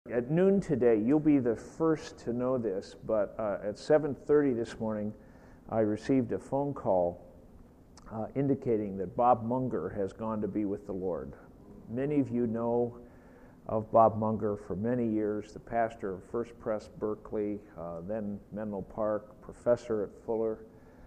At noon today, you'll be the first to know this, but at 7:30 this morning, I received a phone call indicating that Bob Munger has gone to be with the Lord. Many of you know of Bob Munger for many years, the pastor of First Pres Berkeley, then Menlo Park, professor at Fuller.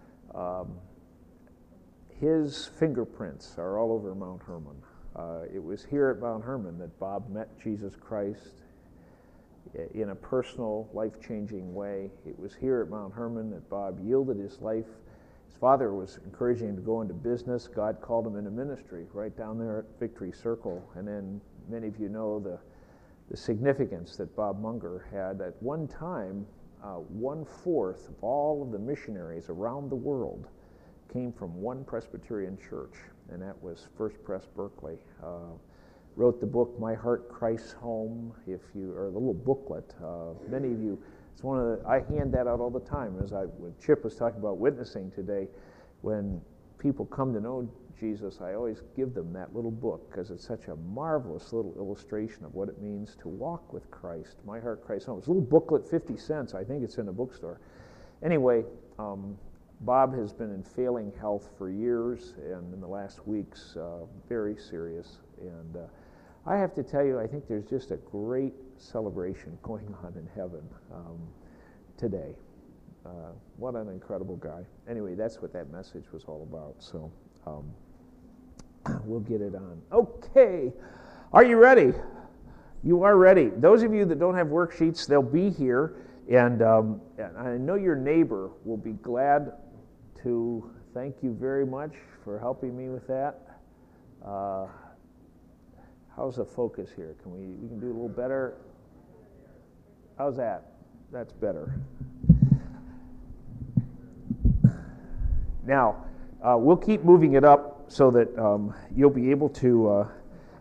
His fingerprints are all over Mount Hermon. It was here at Mount Hermon that Bob met Jesus Christ in a personal, life-changing way. It was here at Mount Hermon that Bob yielded his life. His father was encouraging him to go into business. God called him into ministry right down there at Victory Circle. And then many of you know the significance that Bob Munger had. At one time, 1/4 of all of the missionaries around the world came from one Presbyterian church, and that was First Pres Berkeley. Wrote the book My Heart, Christ's Home, or the little booklet. Many of you, it's one of the, I hand that out all the time. When Chip was talking about witnessing today, when people come to know Jesus, I always give them that little book because it's such a marvelous little illustration of what it means to walk with Christ. My Heart, Christ's Home. It's a little booklet, 50 cents. I think it's in a bookstore. Anyway, Bob has been in failing health for years, and in the last weeks, very serious. And I have to tell you, I think there's just a great celebration going on in heaven today. What an incredible guy. Anyway, that's what that message was all about. So we'll get it on. Okay. Are you ready? You are ready. Those of you that don't have worksheets, they'll be here. And I know your neighbor will be glad to thank you very much for helping me with that. How's the focus here? We can do a little better? How's that? That's better. Now, we'll keep moving it up so that you'll be able to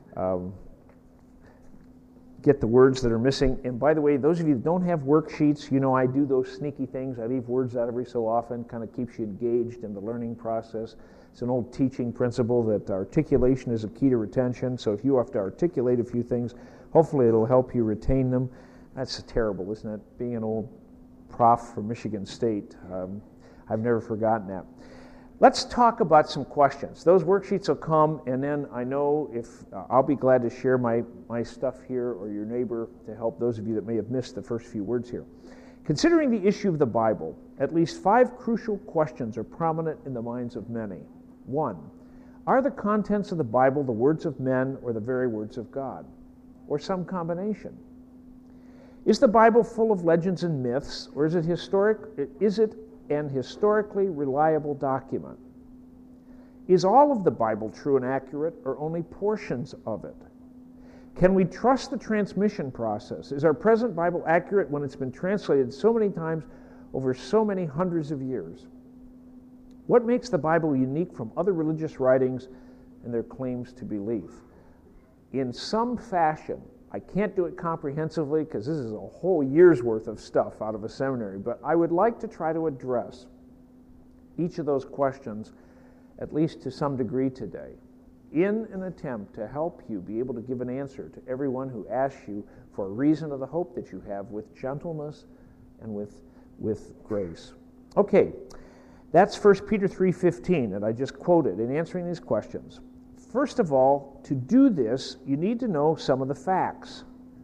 get the words that are missing. And by the way, those of you that don't have worksheets, you know I do those sneaky things. I leave words out every so often, kind of keeps you engaged in the learning process. It's an old teaching principle that articulation is a key to retention. So if you have to articulate a few things, hopefully it'll help you retain them. That's terrible, isn't it? Being an old prof from Michigan State, I've never forgotten that. Let's talk about some questions. Those worksheets will come, and then I know if I'll be glad to share my stuff here or your neighbor to help those of you that may have missed the first few words here. Considering the issue of the Bible, at least 5 crucial questions are prominent in the minds of many. 1, are the contents of the Bible the words of men or the very words of God, or some combination? Is the Bible full of legends and myths, or is it an historically reliable document? Is all of the Bible true and accurate, or only portions of it? Can we trust the transmission process? Is our present Bible accurate when it's been translated so many times over so many hundreds of years? What makes the Bible unique from other religious writings and their claims to belief? In some fashion, I can't do it comprehensively because this is a whole year's worth of stuff out of a seminary, but I would like to try to address each of those questions, at least to some degree today, in an attempt to help you be able to give an answer to everyone who asks you for a reason of the hope that you have with gentleness and with grace. Okay, that's 1 Peter 3:15 that I just quoted in answering these questions. First of all, to do this, you need to know some of the facts.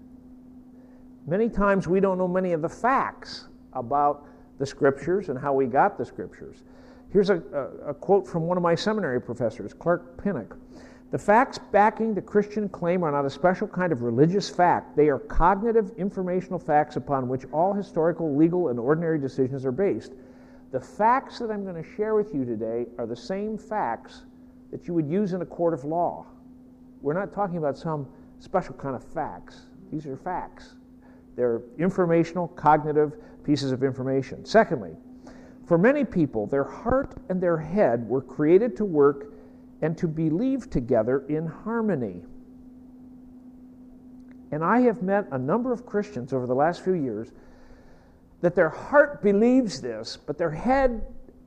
Many times we don't know many of the facts about the Scriptures and how we got the Scriptures. Here's a quote from one of my seminary professors, Clark Pinnock. The facts backing the Christian claim are not a special kind of religious fact. They are cognitive, informational facts upon which all historical, legal, and ordinary decisions are based. The facts that I'm going to share with you today are the same facts that you would use in a court of law. We're not talking about some special kind of facts. These are facts. They're informational, cognitive pieces of information. Secondly, for many people, their heart and their head were created to work and to believe together in harmony. And I have met a number of Christians over the last few years that their heart believes this, but their head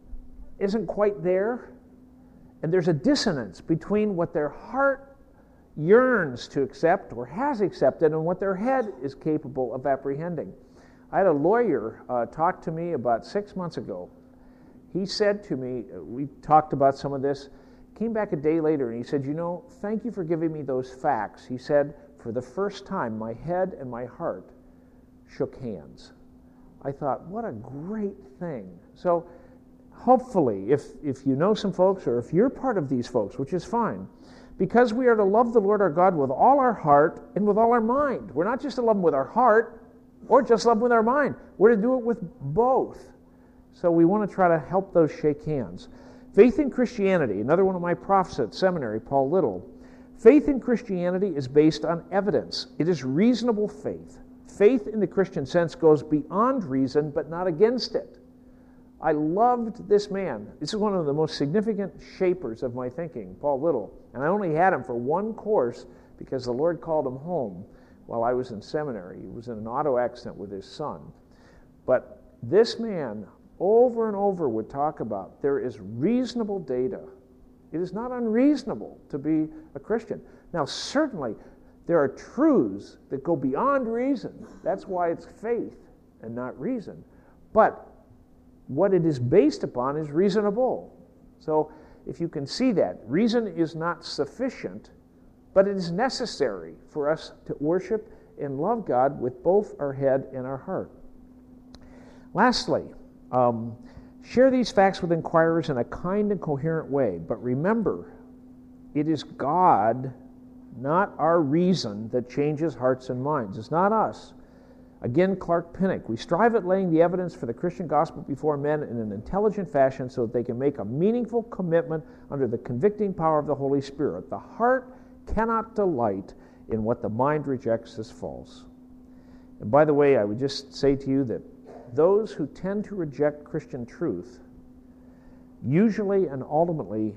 isn't quite there. And there's a dissonance between what their heart yearns to accept or has accepted and what their head is capable of apprehending. I had a lawyer talk to me about 6 months ago. He said to me, we talked about some of this, came back a day later and he said, thank you for giving me those facts. He said, for the first time, my head and my heart shook hands. I thought, what a great thing. So hopefully, if you know some folks or if you're part of these folks, which is fine, because we are to love the Lord our God with all our heart and with all our mind. We're not just to love him with our heart or just love him with our mind. We're to do it with both. So we want to try to help those shake hands. Faith in Christianity, another one of my profs at seminary, Paul Little. Faith in Christianity is based on evidence. It is reasonable faith. Faith in the Christian sense goes beyond reason, but not against it. I loved this man. This is one of the most significant shapers of my thinking, Paul Little. And I only had him for one course because the Lord called him home while I was in seminary. He was in an auto accident with his son. But this man, over and over, would talk about there is reasonable data. It is not unreasonable to be a Christian. Now, certainly, there are truths that go beyond reason. That's why it's faith and not reason. But what it is based upon is reasonable. So if you can see that, reason is not sufficient, but it is necessary for us to worship and love God with both our head and our heart. Lastly, share these facts with inquirers in a kind and coherent way. But remember, it is God, not our reason, that changes hearts and minds. It's not us. Again, Clark Pinnock, we strive at laying the evidence for the Christian gospel before men in an intelligent fashion so that they can make a meaningful commitment under the convicting power of the Holy Spirit. The heart cannot delight in what the mind rejects as false. And by the way, I would just say to you that those who tend to reject Christian truth usually and ultimately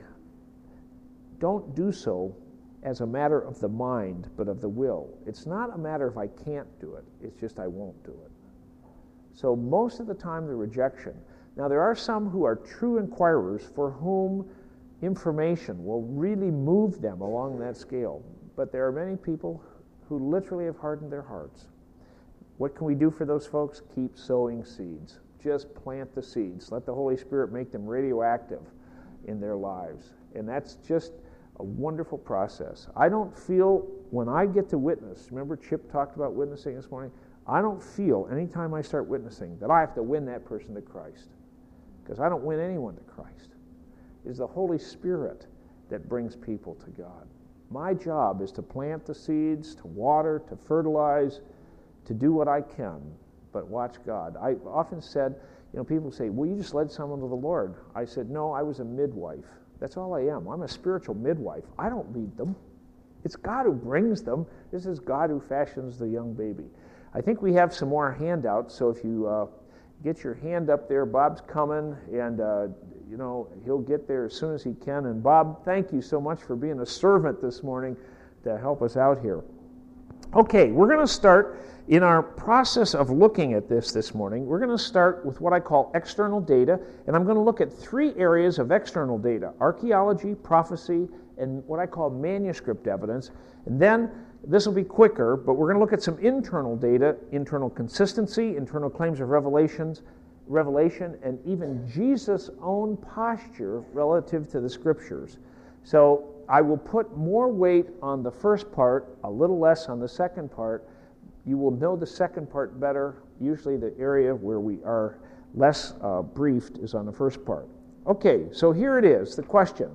don't do so as a matter of the mind, but of the will. It's not a matter of I can't do it, it's just I won't do it. So most of the time the rejection. Now there are some who are true inquirers for whom information will really move them along that scale. But there are many people who literally have hardened their hearts. What can we do for those folks? Keep sowing seeds. Just plant the seeds. Let the Holy Spirit make them radioactive in their lives. And that's just a wonderful process. I don't feel, when I get to witness, remember Chip talked about witnessing this morning? I don't feel anytime I start witnessing that I have to win that person to Christ. Because I don't win anyone to Christ. It's the Holy Spirit that brings people to God. My job is to plant the seeds, to water, to fertilize, to do what I can, but watch God. I've often said, people say, well, you just led someone to the Lord. I said, no, I was a midwife. That's all I am. I'm a spiritual midwife. I don't lead them. It's God who brings them. This is God who fashions the young baby. I think we have some more handouts, so if you get your hand up there, Bob's coming, and he'll get there as soon as he can. And Bob, thank you so much for being a servant this morning to help us out here. Okay, we're going to start in our process of looking at this morning. We're going to start with what I call external data, and I'm going to look at 3 areas of external data: archaeology, prophecy, and what I call manuscript evidence. And then this will be quicker, but we're going to look at some internal data, internal consistency, internal claims of revelation, and even Jesus' own posture relative to the Scriptures. So I will put more weight on the first part, a little less on the second part. You will know the second part better. Usually the area where we are less briefed is on the first part. Okay, so here it is, the question.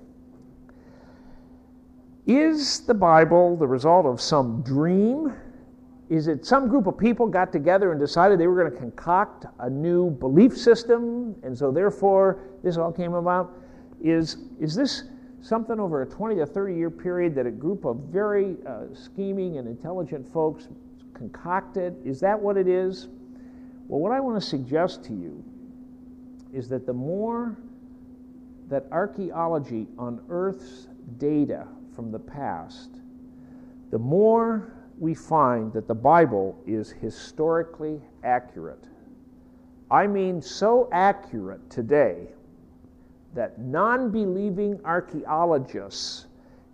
Is the Bible the result of some dream? Is it some group of people got together and decided they were going to concoct a new belief system, and so therefore this all came about? Is this something over a 20 to 30 year period that a group of very scheming and intelligent folks concocted? Is that what it is? Well, what I want to suggest to you is that the more that archaeology unearths data from the past, the more we find that the Bible is historically accurate. I mean so accurate today that non-believing archaeologists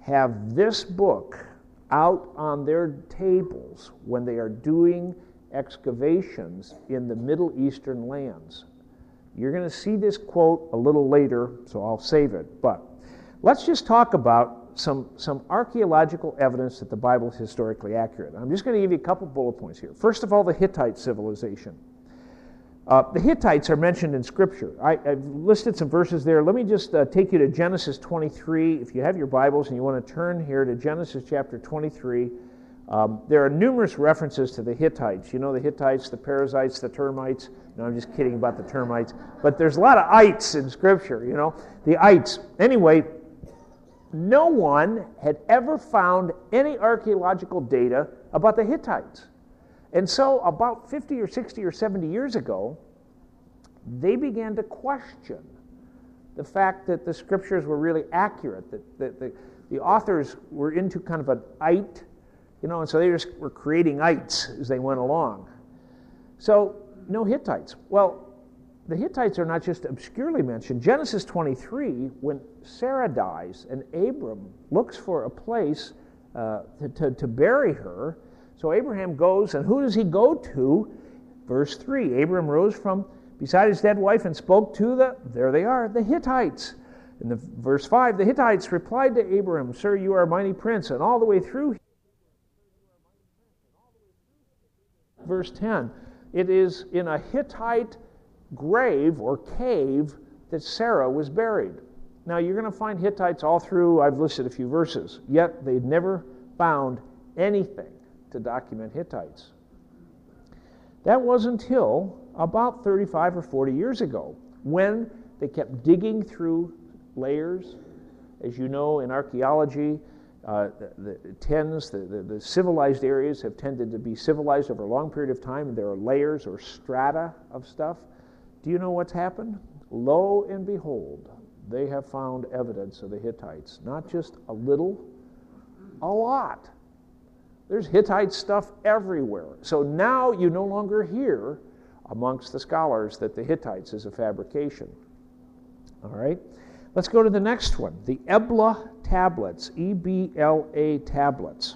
have this book out on their tables when they are doing excavations in the Middle Eastern lands. You're going to see this quote a little later, so I'll save it. But let's just talk about some archaeological evidence that the Bible is historically accurate. I'm just going to give you a couple bullet points here. First of all, the Hittite civilization. The Hittites are mentioned in Scripture. I've listed some verses there. Let me just take you to Genesis 23. If you have your Bibles and you want to turn here to Genesis chapter 23, there are numerous references to the Hittites. You know the Hittites, the Perizzites, the termites. No, I'm just kidding about the termites. But there's a lot of ites in Scripture, you know, the ites. Anyway, no one had ever found any archaeological data about the Hittites. And so about 50 or 60 or 70 years ago, they began to question the fact that the Scriptures were really accurate, that the authors were into kind of an ite, you know, and so they just were creating ites as they went along. So, no Hittites. Well, the Hittites are not just obscurely mentioned. Genesis 23, when Sarah dies and Abram looks for a place to bury her, so Abraham goes, and who does he go to? Verse 3, Abram rose from beside his dead wife and spoke to there they are, the Hittites. In verse 5, the Hittites replied to Abram, Sir, you are a mighty prince, and all the way through. Verse 10, it is in a Hittite grave or cave that Sarah was buried. Now you're going to find Hittites all through, I've listed a few verses, yet they'd never found anything to document Hittites. That was until about 35 or 40 years ago when they kept digging through layers. As you know, in archaeology, the civilized areas have tended to be civilized over a long period of time, and there are layers or strata of stuff. Do you know what's happened? Lo and behold, they have found evidence of the Hittites. Not just a little, a lot. There's Hittite stuff everywhere. So now you no longer hear amongst the scholars that the Hittites is a fabrication. All right? Let's go to the next one, the Ebla tablets, E-B-L-A tablets.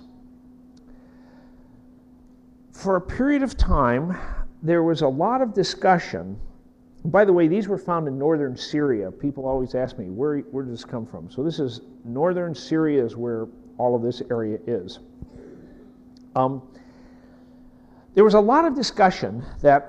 For a period of time, there was a lot of discussion. By the way, these were found in northern Syria. People always ask me, where does this come from? So this is northern Syria is where all of this area is. There was a lot of discussion that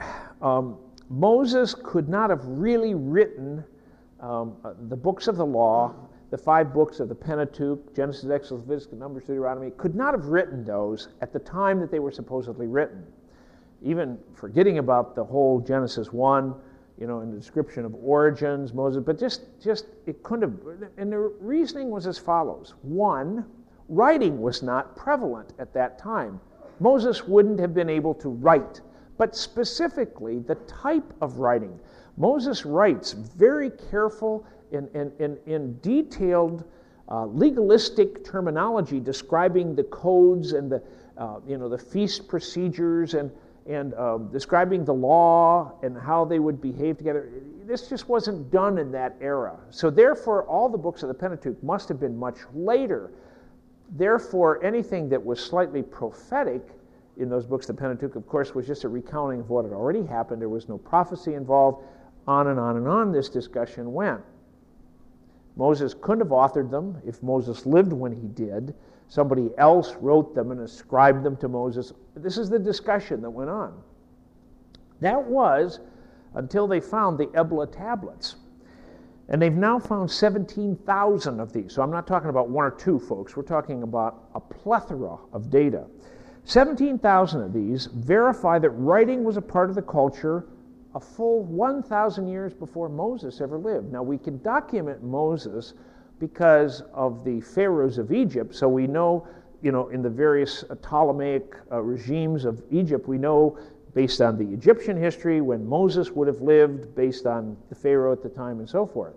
Moses could not have really written the books of the law, the 5 books of the Pentateuch, Genesis, Exodus, Leviticus, Numbers, Deuteronomy, could not have written those at the time that they were supposedly written. Even forgetting about the whole Genesis 1, you know, and the description of origins, Moses, but just it couldn't have, and the reasoning was as follows. One, writing was not prevalent at that time. Moses wouldn't have been able to write, but specifically the type of writing. Moses writes very careful and detailed legalistic terminology describing the codes and the feast procedures and describing the law and how they would behave together. This just wasn't done in that era. So therefore, all the books of the Pentateuch must have been much later. Therefore, anything that was slightly prophetic in those books of the Pentateuch, of course, was just a recounting of what had already happened. There was no prophecy involved. On and on and on this discussion went. Moses couldn't have authored them if Moses lived when he did. Somebody else wrote them and ascribed them to Moses. This is the discussion that went on. That was until they found the Ebla tablets. And they've now found 17,000 of these. So I'm not talking about 1 or 2, folks. We're talking about a plethora of data. 17,000 of these verify that writing was a part of the culture a full 1,000 years before Moses ever lived. Now, we can document Moses because of the pharaohs of Egypt, so we know, in the various Ptolemaic regimes of Egypt, we know, based on the Egyptian history, when Moses would have lived, based on the pharaoh at the time, and so forth.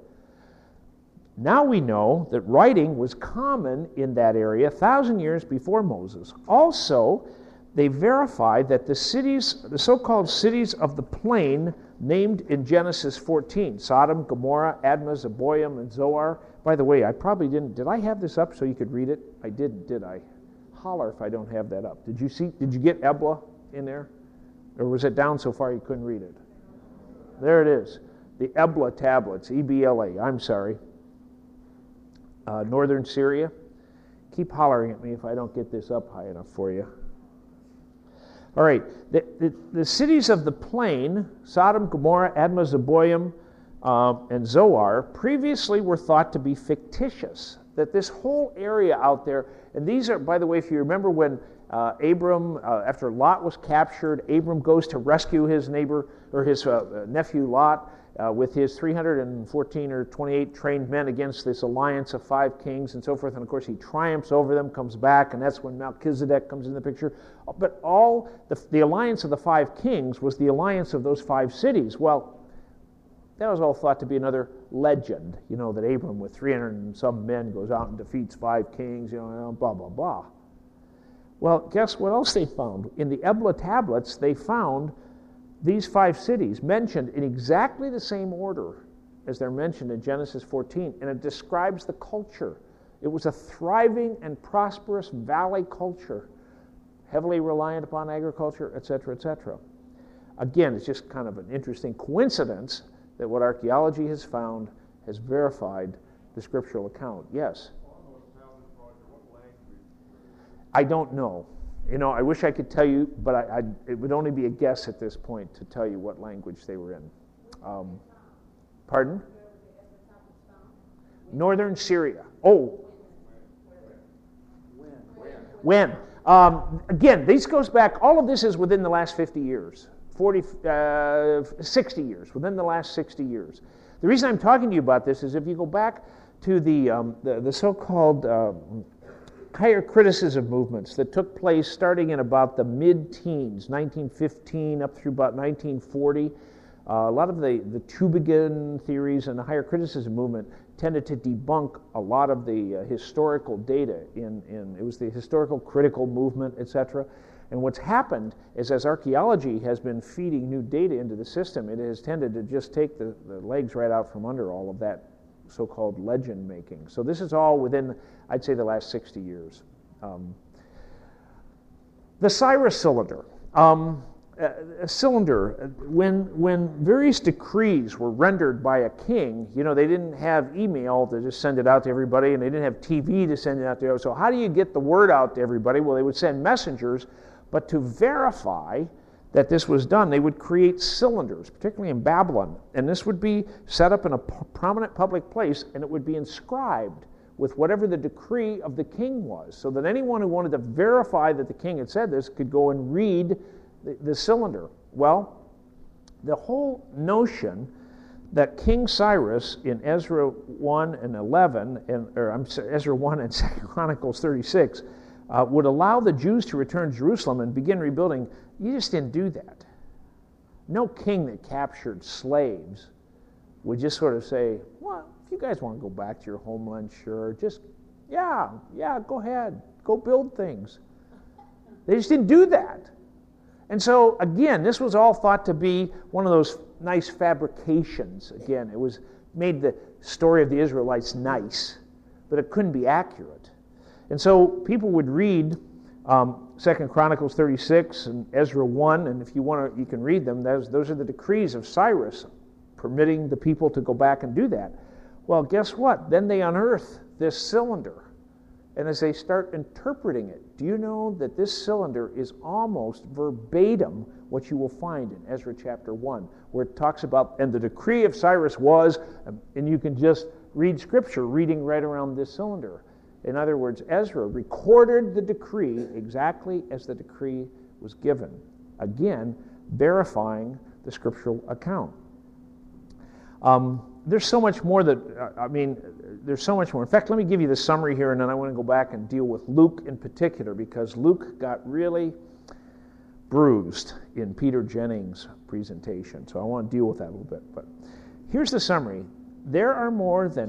Now we know that writing was common in that area 1,000 years before Moses. Also, they verified that the so-called cities of the plain named in Genesis 14, Sodom, Gomorrah, Admah, Zeboiim, and Zoar, By the way, I probably did I have this up so you could read it? I did I? Holler if I don't have that up. Did you get Ebla in there? Or was it down so far you couldn't read it? There it is. The Ebla tablets, E-B-L-A, I'm sorry. Northern Syria. Keep hollering at me if I don't get this up high enough for you. All right, the cities of the plain, Sodom, Gomorrah, Admah, Zeboim, and Zoar, previously were thought to be fictitious. That this whole area out there, and these are, by the way, if you remember when Abram, after Lot was captured, Abram goes to rescue his neighbor, or his nephew Lot, with his 314 or 28 trained men against this alliance of 5 kings and so forth. And of course, he triumphs over them, comes back, and that's when Melchizedek comes in the picture. But all the alliance of the 5 kings was the alliance of those 5 cities. Well, that was all thought to be another legend, that Abram with 300 and some men goes out and defeats 5 kings, blah, blah, blah. Well, guess what else they found? In the Ebla tablets, they found these 5 cities mentioned in exactly the same order as they're mentioned in Genesis 14, and it describes the culture. It was a thriving and prosperous valley culture, heavily reliant upon agriculture, etc., etc. Again, it's just kind of an interesting coincidence that what archaeology has found has verified the scriptural account. Yes? I don't know. I wish I could tell you, but it would only be a guess at this point to tell you what language they were in. Pardon? Northern Syria. Oh. When? Again, this goes back, all of this is within the last 50 years, 60 years, within the last 60 years. The reason I'm talking to you about this is if you go back to the so-called higher criticism movements that took place starting in about the mid-teens, 1915 up through about 1940. A lot of the Tübingen theories and the higher criticism movement tended to debunk a lot of the historical data. It was the historical critical movement, etc. And what's happened is as archaeology has been feeding new data into the system, it has tended to just take the legs right out from under all of that so-called legend making. So this is all within, I'd say, the last 60 years. The Cyrus cylinder. A cylinder, when various decrees were rendered by a king, they didn't have email to just send it out to everybody, and they didn't have TV to send it out to everybody. So how do you get the word out to everybody? Well, they would send messengers, but to verify that this was done, they would create cylinders, particularly in Babylon, and this would be set up in a prominent public place, and it would be inscribed with whatever the decree of the king was, so that anyone who wanted to verify that the king had said this could go and read the cylinder. Well, the whole notion that King Cyrus in Ezra 1 and 11, Ezra 1 and 2 Chronicles 36, would allow the Jews to return to Jerusalem and begin rebuilding, you just didn't do that. No king that captured slaves would just sort of say, well, if you guys want to go back to your homeland, sure, just, yeah, go ahead, go build things. They just didn't do that. And so, again, this was all thought to be one of those nice fabrications. Again, it was made the story of the Israelites nice, but it couldn't be accurate. And so people would read 2 Chronicles 36 and Ezra 1, and if you want to, you can read them. Those are the decrees of Cyrus permitting the people to go back and do that. Well, guess what? Then they unearth this cylinder. And as they start interpreting it, do you know that this cylinder is almost verbatim what you will find in Ezra chapter 1, where it talks about, and the decree of Cyrus was, and you can just read scripture reading right around this cylinder. In other words, Ezra recorded the decree exactly as the decree was given. Again, verifying the scriptural account. There's so much more there's so much more. In fact, let me give you the summary here, and then I want to go back and deal with Luke in particular, because Luke got really bruised in Peter Jennings' presentation. So I want to deal with that a little bit. But here's the summary. There are more than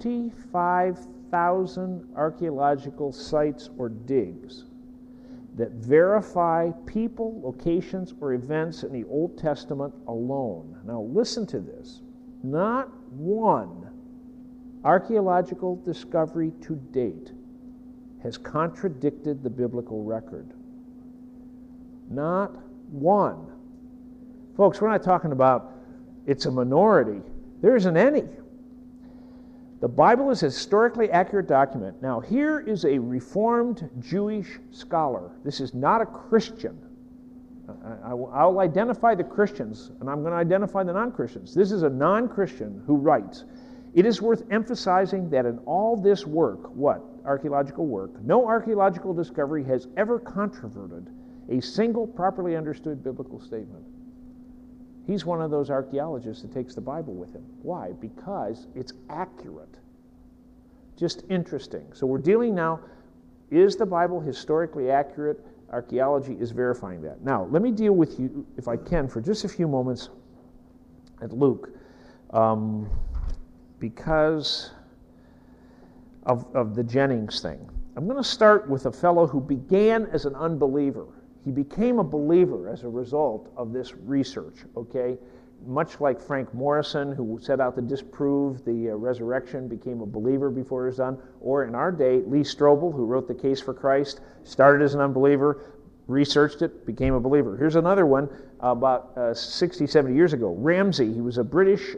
25,000 archaeological sites or digs that verify people, locations, or events in the Old Testament alone. Now listen to this. Not one archaeological discovery to date has contradicted the biblical record. Not one. Folks, we're not talking about it's a minority. There isn't any. The Bible is a historically accurate document. Now, here is a Reformed Jewish scholar. This is not a Christian. I'll identify the Christians, and I'm going to identify the non-Christians. This is a non-Christian who writes, "It is worth emphasizing that in all this work," what? Archaeological work, "no archaeological discovery has ever controverted a single properly understood biblical statement." He's one of those archaeologists that takes the Bible with him. Why? Because it's accurate. Just interesting. So we're dealing now, is the Bible historically accurate? Archaeology is verifying that. Now, let me deal with you, if I can, for just a few moments at Luke, because of the Jennings thing. I'm going to start with a fellow who began as an unbeliever. He became a believer as a result of this research, okay? Much like Frank Morrison, who set out to disprove the resurrection, became a believer before it was done. Or in our day, Lee Strobel, who wrote The Case for Christ, started as an unbeliever, researched it, became a believer. Here's another one about 60, 70 years ago. Ramsay, he was a British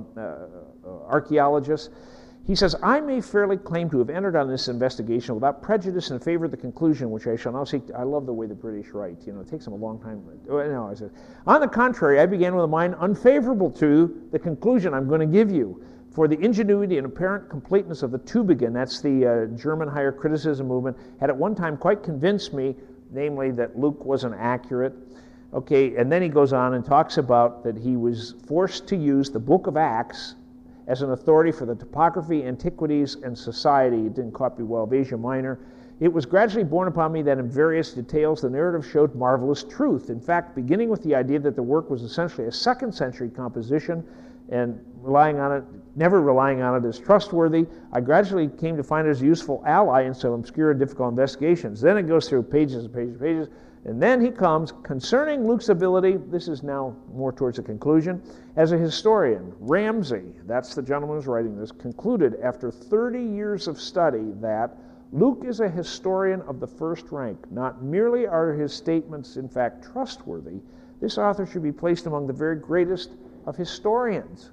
archaeologist. He says, "I may fairly claim to have entered on this investigation without prejudice in favor of the conclusion, which I shall now seek." I love the way the British write. You know, it takes them a long time. No, I said, "On the contrary, I began with a mind unfavorable to the conclusion I'm going to give you. For the ingenuity and apparent completeness of the Tübingen," that's the German higher criticism movement, "had at one time quite convinced me, namely that Luke wasn't accurate." Okay, and then he goes on and talks about that he was forced to use the book of Acts as an authority for the topography, antiquities, and society. It didn't copy well of Asia Minor. "It was gradually borne upon me that in various details the narrative showed marvelous truth. In fact, beginning with the idea that the work was essentially a second century composition and never relying on it as trustworthy, I gradually came to find it as a useful ally in some obscure and difficult investigations." Then it goes through pages and pages and pages. And then he comes, concerning Luke's ability, this is now more towards the conclusion, as a historian. Ramsay, that's the gentleman who's writing this, concluded after 30 years of study that Luke is a historian of the first rank. Not merely are his statements, in fact, trustworthy, this author should be placed among the very greatest of historians.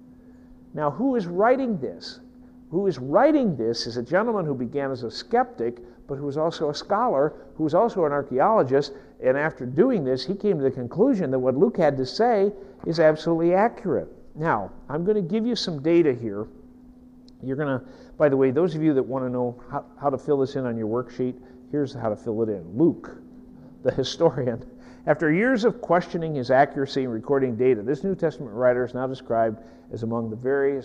Now, who is writing this? Who is writing this is a gentleman who began as a skeptic, but who was also a scholar, who was also an archaeologist, and after doing this, he came to the conclusion that what Luke had to say is absolutely accurate. Now, I'm going to give you some data here. You're going to, by the way, those of you that want to know how to fill this in on your worksheet, here's how to fill it in. Luke, the historian, after years of questioning his accuracy and recording data, this New Testament writer is now described as among the very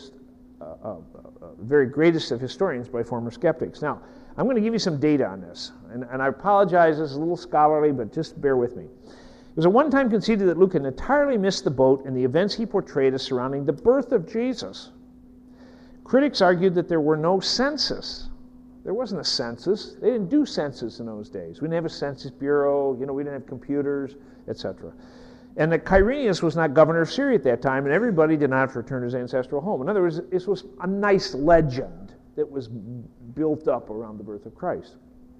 greatest of historians by former skeptics. Now, I'm going to give you some data on this, and I apologize, this is a little scholarly, but just bear with me. It was at one time conceded that Luke had entirely missed the boat in the events he portrayed as surrounding the birth of Jesus. Critics argued that there were no census. There wasn't a census. They didn't do census in those days. We didn't have a census bureau, we didn't have computers, etc. And that Quirinius was not governor of Syria at that time, and everybody did not have to return to his ancestral home. In other words, this was a nice legend that was built up around the birth of Christ.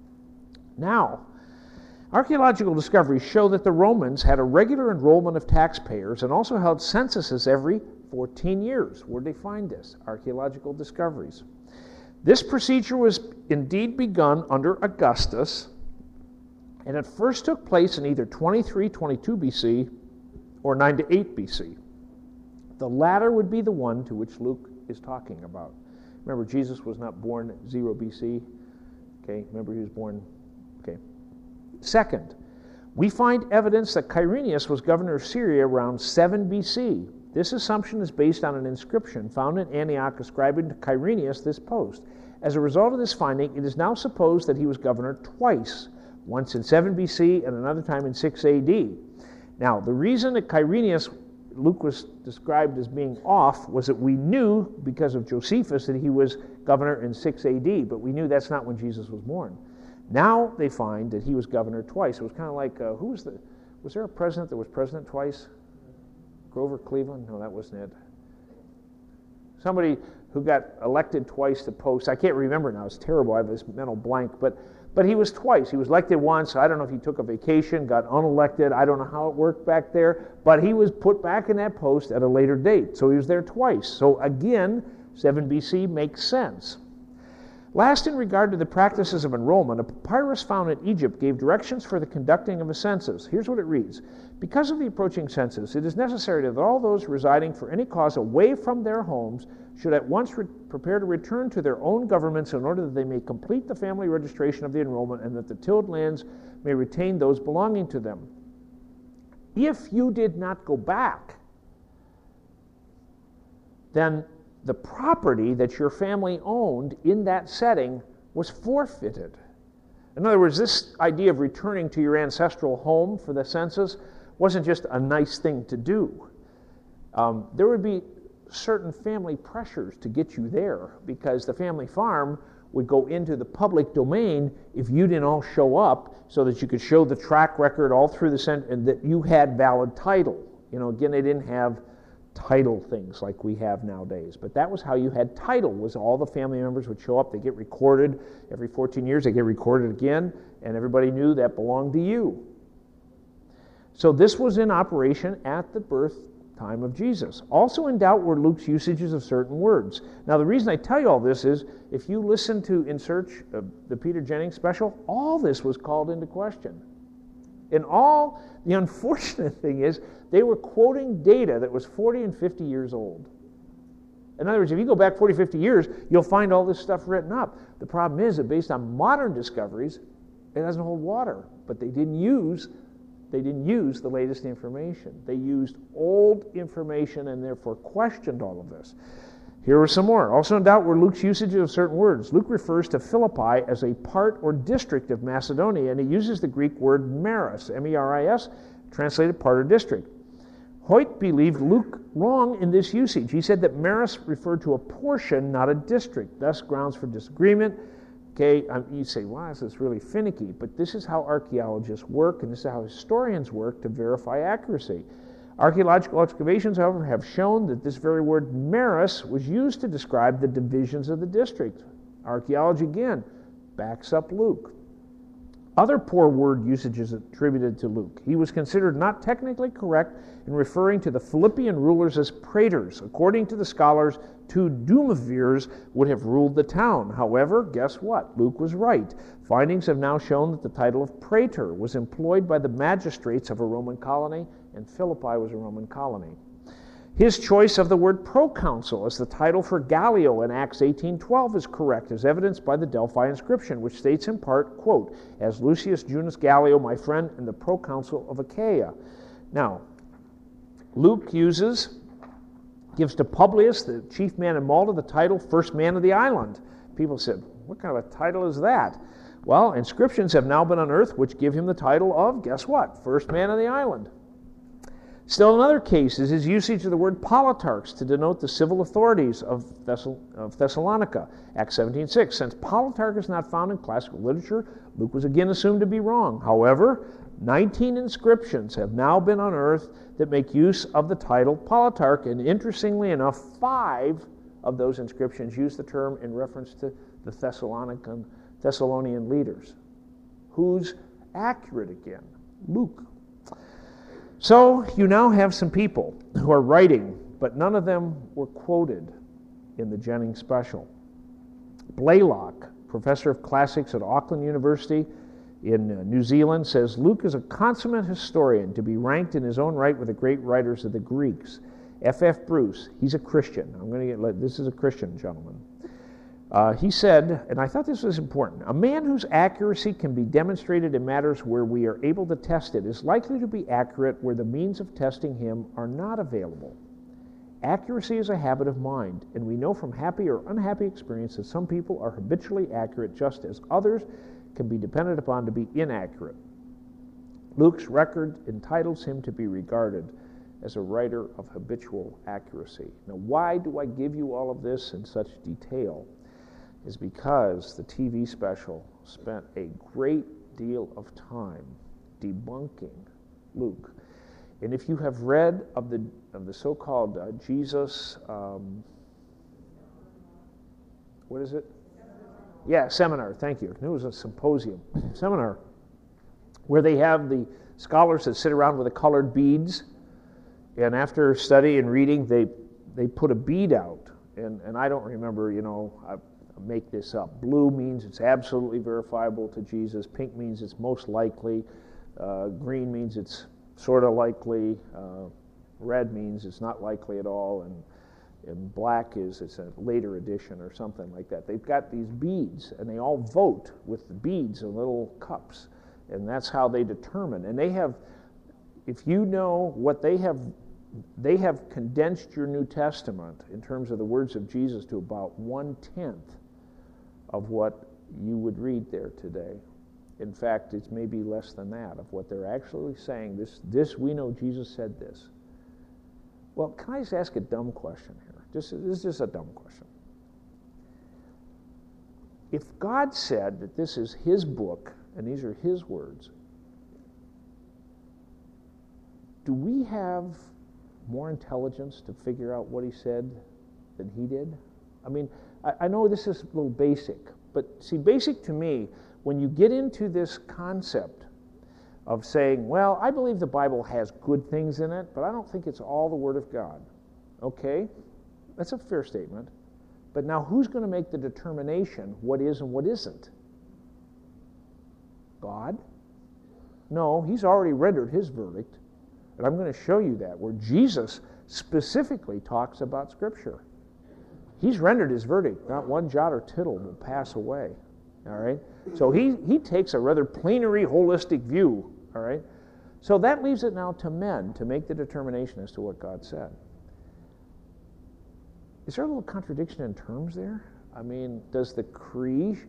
Now, archaeological discoveries show that the Romans had a regular enrollment of taxpayers and also held censuses every 14 years. Where did they find this? Archaeological discoveries. This procedure was indeed begun under Augustus, and it first took place in either 23, 22 BC or 9 to 8 BC. The latter would be the one to which Luke is talking about. Remember, Jesus was not born 0 BC. Okay, remember he was born, okay. Second, we find evidence that Quirinius was governor of Syria around 7 BC. This assumption is based on an inscription found in Antioch ascribing to Quirinius this post. As a result of this finding, it is now supposed that he was governor twice, once in 7 BC and another time in 6 AD. Now, the reason that Quirinius, Luke was described as being off, was that we knew, because of Josephus, that he was governor in 6 AD, but we knew that's not when Jesus was born. Now they find that he was governor twice. It was kind of like, was there a president that was president twice? Grover Cleveland? No, that wasn't it. Somebody who got elected twice to posts. I can't remember now. It's terrible. I have this mental blank. But he was twice. He was elected once. I don't know if he took a vacation, got unelected. I don't know how it worked back there. But he was put back in that post at a later date. So he was there twice. So again, 7 BC makes sense. Last, in regard to the practices of enrollment, a papyrus found in Egypt gave directions for the conducting of a census. Here's what it reads. Because of the approaching census, it is necessary that all those residing for any cause away from their homes should at once prepare to return to their own governments in order that they may complete the family registration of the enrollment and that the tilled lands may retain those belonging to them. If you did not go back, then the property that your family owned in that setting was forfeited. In other words, this idea of returning to your ancestral home for the census wasn't just a nice thing to do. There would be certain family pressures to get you there because the family farm would go into the public domain if you didn't all show up so that you could show the track record all through the census and that you had valid title. Again, they didn't have title things like we have nowadays. But that was how you had title, was all the family members would show up. They get recorded every 14 years. They get recorded again, and everybody knew that belonged to you. So this was in operation at the birth time of Jesus. Also in doubt were Luke's usages of certain words. Now the reason I tell you all this is, if you listen to In Search of the Peter Jennings special, all this was called into question. The unfortunate thing is, they were quoting data that was 40 and 50 years old. In other words, if you go back 40, 50 years, you'll find all this stuff written up. The problem is that based on modern discoveries, it doesn't hold water. But they didn't use the latest information. They used old information and therefore questioned all of this. Here were some more. Also in doubt were Luke's usage of certain words. Luke refers to Philippi as a part or district of Macedonia, and he uses the Greek word meris, M-E-R-I-S, translated part or district. Hoyt believed Luke wrong in this usage. He said that meris referred to a portion, not a district, thus grounds for disagreement. Okay, you say, wow, this is really finicky, but this is how archaeologists work, and this is how historians work to verify accuracy. Archaeological excavations, however, have shown that this very word meris was used to describe the divisions of the district. Archaeology, again, backs up Luke. Other poor word usages attributed to Luke. He was considered not technically correct in referring to the Philippian rulers as praetors. According to the scholars, 2 duumvirs would have ruled the town. However, guess what? Luke was right. Findings have now shown that the title of praetor was employed by the magistrates of a Roman colony, and Philippi was a Roman colony. His choice of the word proconsul as the title for Gallio in Acts 18:12 is correct, as evidenced by the Delphi inscription, which states in part, quote, as Lucius Junius Gallio, my friend, and the proconsul of Achaia. Now, Luke gives to Publius, the chief man in Malta, the title first man of the island. People said, what kind of a title is that? Well, inscriptions have now been unearthed which give him the title of, guess what, first man of the island. Still in other cases, his usage of the word politarchs to denote the civil authorities of Thessalonica, Acts 17:6. Since politarch is not found in classical literature, Luke was again assumed to be wrong. However, 19 inscriptions have now been unearthed that make use of the title politarch, and interestingly enough, 5 of those inscriptions use the term in reference to the Thessalonian leaders. Who's accurate again? Luke. So you now have some people who are writing, but none of them were quoted in the Jennings special. Blaylock, professor of classics at Auckland University in New Zealand, says Luke is a consummate historian to be ranked in his own right with the great writers of the Greeks. F.F. Bruce, he's a Christian. This is a Christian gentleman. He said, and I thought this was important, a man whose accuracy can be demonstrated in matters where we are able to test it is likely to be accurate where the means of testing him are not available. Accuracy is a habit of mind, and we know from happy or unhappy experience that some people are habitually accurate just as others can be depended upon to be inaccurate. Luke's record entitles him to be regarded as a writer of habitual accuracy. Now, why do I give you all of this in such detail? Is because the TV special spent a great deal of time debunking Luke. And if you have read of the so-called Jesus, what is it? Yeah, seminar, thank you. I knew it was a symposium. Seminar, where they have the scholars that sit around with the colored beads, and after study and reading, they put a bead out. And I don't remember, I make this up. Blue means it's absolutely verifiable to Jesus. Pink means it's most likely. Green means it's sort of likely. Red means it's not likely at all. And black is it's a later edition or something like that. They've got these beads, and they all vote with the beads in little cups. And that's how they determine. And they have, if you know what they have condensed your New Testament in terms of the words of Jesus to about 1/10 of what you would read there today. In fact, it's maybe less than that of what they're actually saying. This we know Jesus said this. Well, can I just ask a dumb question here? This is just a dumb question. If God said that this is His book and these are His words, do we have more intelligence to figure out what He said than He did? I mean, I know this is a little basic, but see, basic to me, when you get into this concept of saying, well, I believe the Bible has good things in it, but I don't think it's all the Word of God. Okay, that's a fair statement. But now who's going to make the determination what is and what isn't? God? No, He's already rendered His verdict. And I'm going to show you that, where Jesus specifically talks about Scripture. He's rendered His verdict. Not one jot or tittle will pass away. All right? So he takes a rather plenary, holistic view. All right? So that leaves it now to men to make the determination as to what God said. Is there a little contradiction in terms there? I mean, does the creation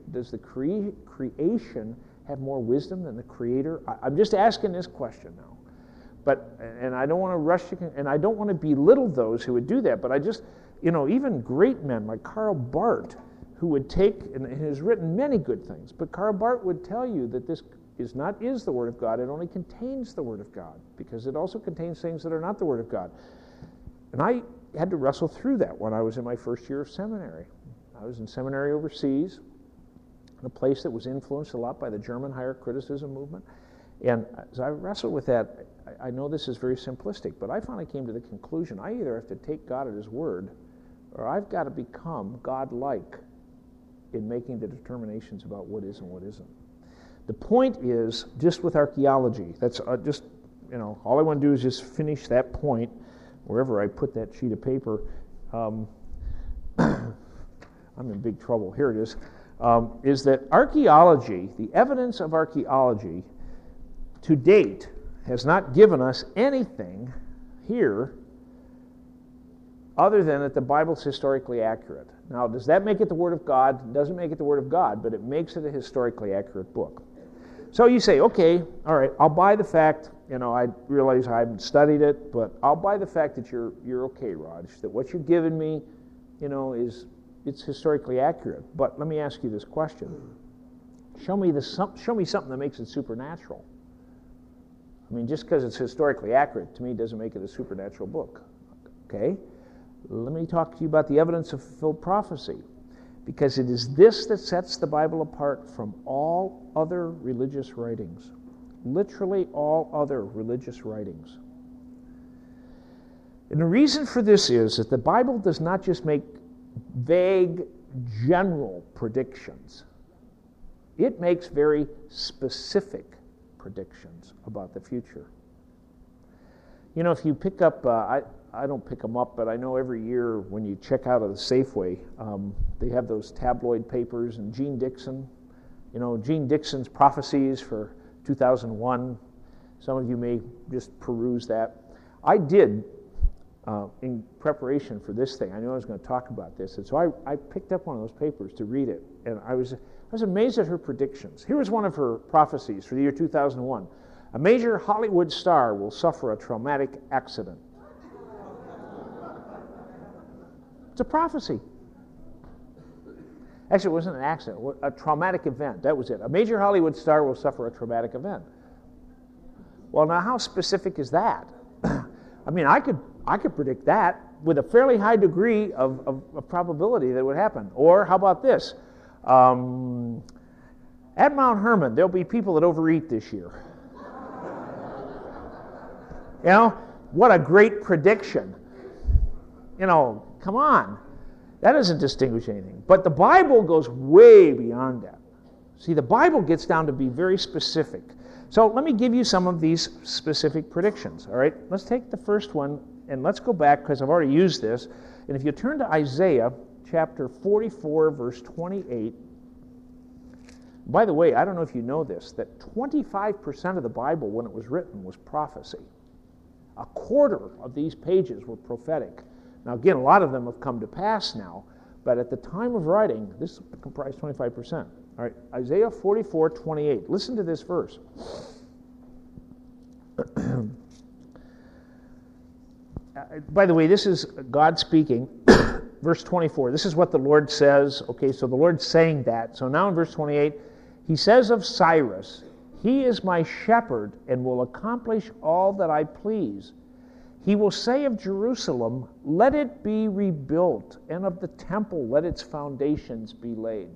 have more wisdom than the Creator? I'm just asking this question now. And I don't want to rush you, and I don't want to belittle those who would do that, but I just, even great men like Karl Barth, who would take, and has written many good things, but Karl Barth would tell you that this is the Word of God, it only contains the Word of God, because it also contains things that are not the Word of God. And I had to wrestle through that when I was in my first year of seminary. I was in seminary overseas, in a place that was influenced a lot by the German higher criticism movement. And as I wrestled with that, I know this is very simplistic, but I finally came to the conclusion I either have to take God at His word, or I've got to become God-like in making the determinations about what is and what isn't. The point is, just with archaeology, that's just, all I want to do is just finish that point wherever I put that sheet of paper. I'm in big trouble. Here it is that archaeology, the evidence of archaeology to date has not given us anything here other than that the Bible's historically accurate. Now, does that make it the Word of God? It doesn't make it the Word of God, but it makes it a historically accurate book. So you say, okay, all right, I'll buy the fact, I realize I haven't studied it, but I'll buy the fact that you're okay, Raj, that what you're giving me, it's historically accurate. But let me ask you this question. Show me something that makes it supernatural. I mean, just because it's historically accurate, to me, doesn't make it a supernatural book. Okay? Let me talk to you about the evidence of fulfilled prophecy, because it is this that sets the Bible apart from all other religious writings. Literally all other religious writings. And the reason for this is that the Bible does not just make vague, general predictions. It makes very specific predictions about the future. If you pick up, I don't pick them up, but I know every year when you check out of the Safeway, they have those tabloid papers, and Gene Dixon, Gene Dixon's prophecies for 2001. Some of you may just peruse that. I did, in preparation for this thing, I knew I was going to talk about this, and so I picked up one of those papers to read it, and I was amazed at her predictions. Here was one of her prophecies for the year 2001. A major Hollywood star will suffer a traumatic accident. It's a prophecy. Actually, it wasn't an accident, a traumatic event. That was it. A major Hollywood star will suffer a traumatic event. Well, now how specific is that? I mean, I could predict that. with a fairly high degree of probability that it would happen. Or how about this? At Mount Hermon, there'll be people that overeat this year. You know, what a great prediction. You know, come on. That doesn't distinguish anything. But the Bible goes way beyond that. See, the Bible gets down to be very specific. So let me give you some of these specific predictions, all right? Let's take the first one, and let's go back, because I've already used this. And if you turn to Isaiah chapter 44, verse 28, by the way, I don't know if you know this, that 25% of the Bible, when it was written, was prophecy. A quarter of these pages were prophetic. Now, again, a lot of them have come to pass now, but at the time of writing, this comprised 25%. All right, Isaiah 44, 28. Listen to this verse. By the way, this is God speaking. Verse 24, this is what the Lord says. Okay, so the Lord's saying that. So now in verse 28, he says of Cyrus, he is my shepherd and will accomplish all that I please. He will say of Jerusalem, let it be rebuilt, and of the temple, let its foundations be laid.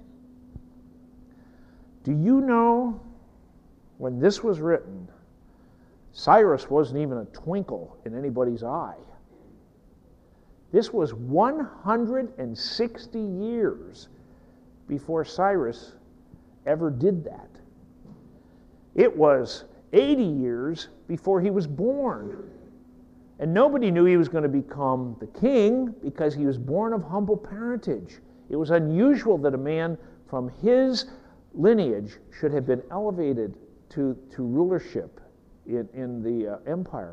Do you know, when this was written, Cyrus wasn't even a twinkle in anybody's eye. This was 160 years before Cyrus ever did that. It was 80 years before he was born. And nobody knew he was going to become the king because he was born of humble parentage. It was unusual that a man from his lineage should have been elevated to rulership in the empire.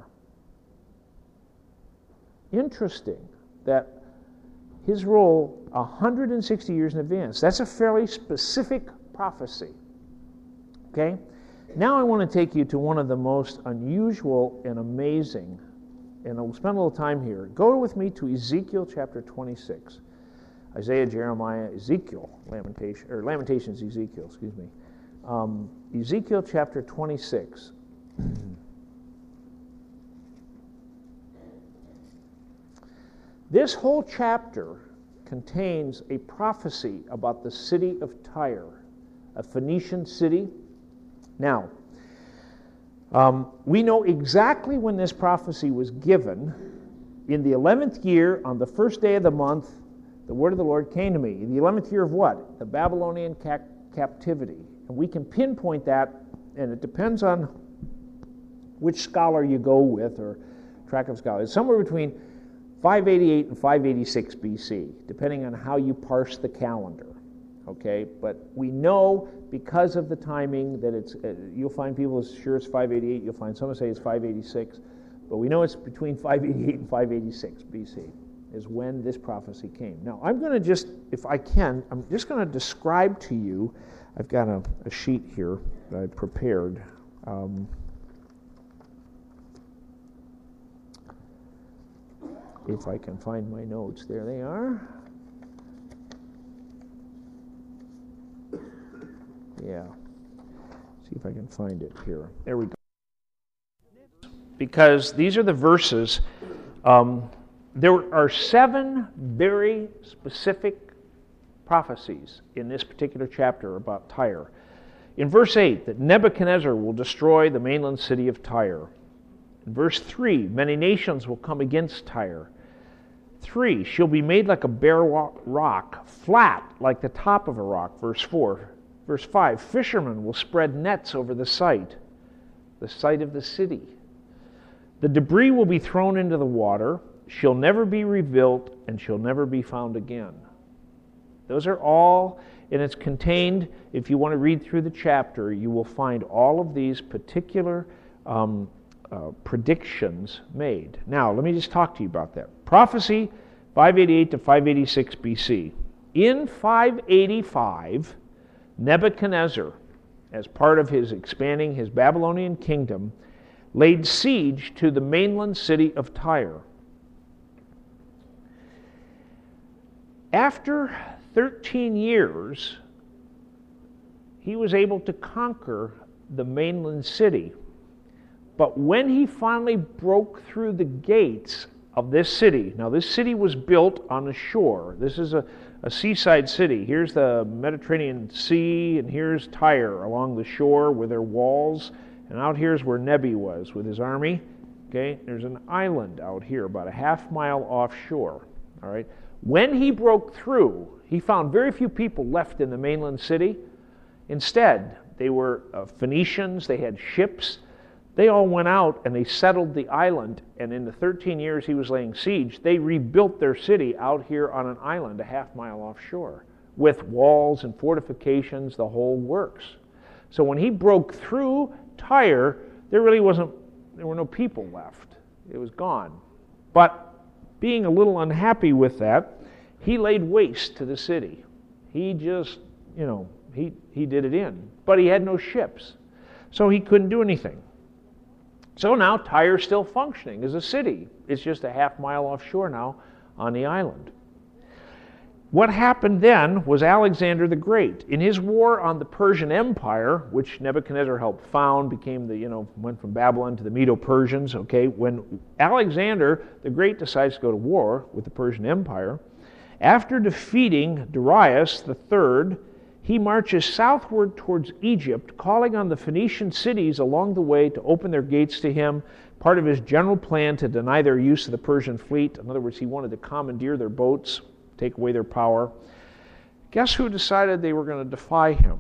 Interesting that his role 160 years in advance. That's a fairly specific prophecy. Okay? Now I want to take you to one of the most unusual and amazing, and I'll spend a little time here. Go with me to Ezekiel chapter 26. Isaiah, Jeremiah, Ezekiel, Lamentations, Ezekiel, excuse me. Ezekiel chapter 26. This whole chapter contains a prophecy about the city of Tyre, a Phoenician city. Now, we know exactly when this prophecy was given. In the 11th year, on the first day of the month, the word of the Lord came to me. In the 11th year of what? The Babylonian captivity. And we can pinpoint that, and it depends on which scholar you go with, or track of scholars. It's somewhere between 588 and 586 BC, depending on how you parse the calendar. Okay, but we know because of the timing that it's, you'll find people as sure it's 588, you'll find some say it's 586, but we know it's between 588 and 586 BC is when this prophecy came. Now, I'm going to just, if I can, I'm just going to describe to you, I've got a sheet here that I prepared. If I can find my notes, there they are. Yeah. See if I can find it here. There we go. Because these are the verses. There are 7 very specific prophecies in this particular chapter about Tyre. In verse 8, that Nebuchadnezzar will destroy the mainland city of Tyre. In verse 3, many nations will come against Tyre. 3, she'll be made like a bare rock, flat like the top of a rock. Verse 4. Verse 5, fishermen will spread nets over the site of the city. The debris will be thrown into the water. She'll never be rebuilt, and she'll never be found again. Those are all, and it's contained, if you want to read through the chapter, you will find all of these particular predictions made. Now, let me just talk to you about that. Prophecy, 588 to 586 BC. In 585, Nebuchadnezzar, as part of his expanding his Babylonian kingdom, laid siege to the mainland city of Tyre. After 13 years, he was able to conquer the mainland city. But when he finally broke through the gates of this city. Now, this city was built on the shore. This is a seaside city. Here's the Mediterranean Sea, and here's Tyre along the shore with their walls. And out here's where Nebi was with his army. Okay, there's an island out here about a half-mile offshore. All right. When he broke through, he found very few people left in the mainland city. Instead, they were Phoenicians. They had ships. They all went out and they settled the island, and in the 13 years he was laying siege, they rebuilt their city out here on an island a half-mile offshore with walls and fortifications, the whole works. So when he broke through Tyre, there were no people left. It was gone. But being a little unhappy with that, he laid waste to the city. He just, he did it in. But he had no ships, so he couldn't do anything. So now Tyre's still functioning as a city. It's just a half-mile offshore now on the island. What happened then was Alexander the Great. In his war on the Persian Empire, which Nebuchadnezzar helped found, became went from Babylon to the Medo-Persians, okay? When Alexander the Great decides to go to war with the Persian Empire, after defeating Darius III, he marches southward towards Egypt, calling on the Phoenician cities along the way to open their gates to him, part of his general plan to deny their use of the Persian fleet. In other words, he wanted to commandeer their boats, take away their power. Guess who decided they were going to defy him?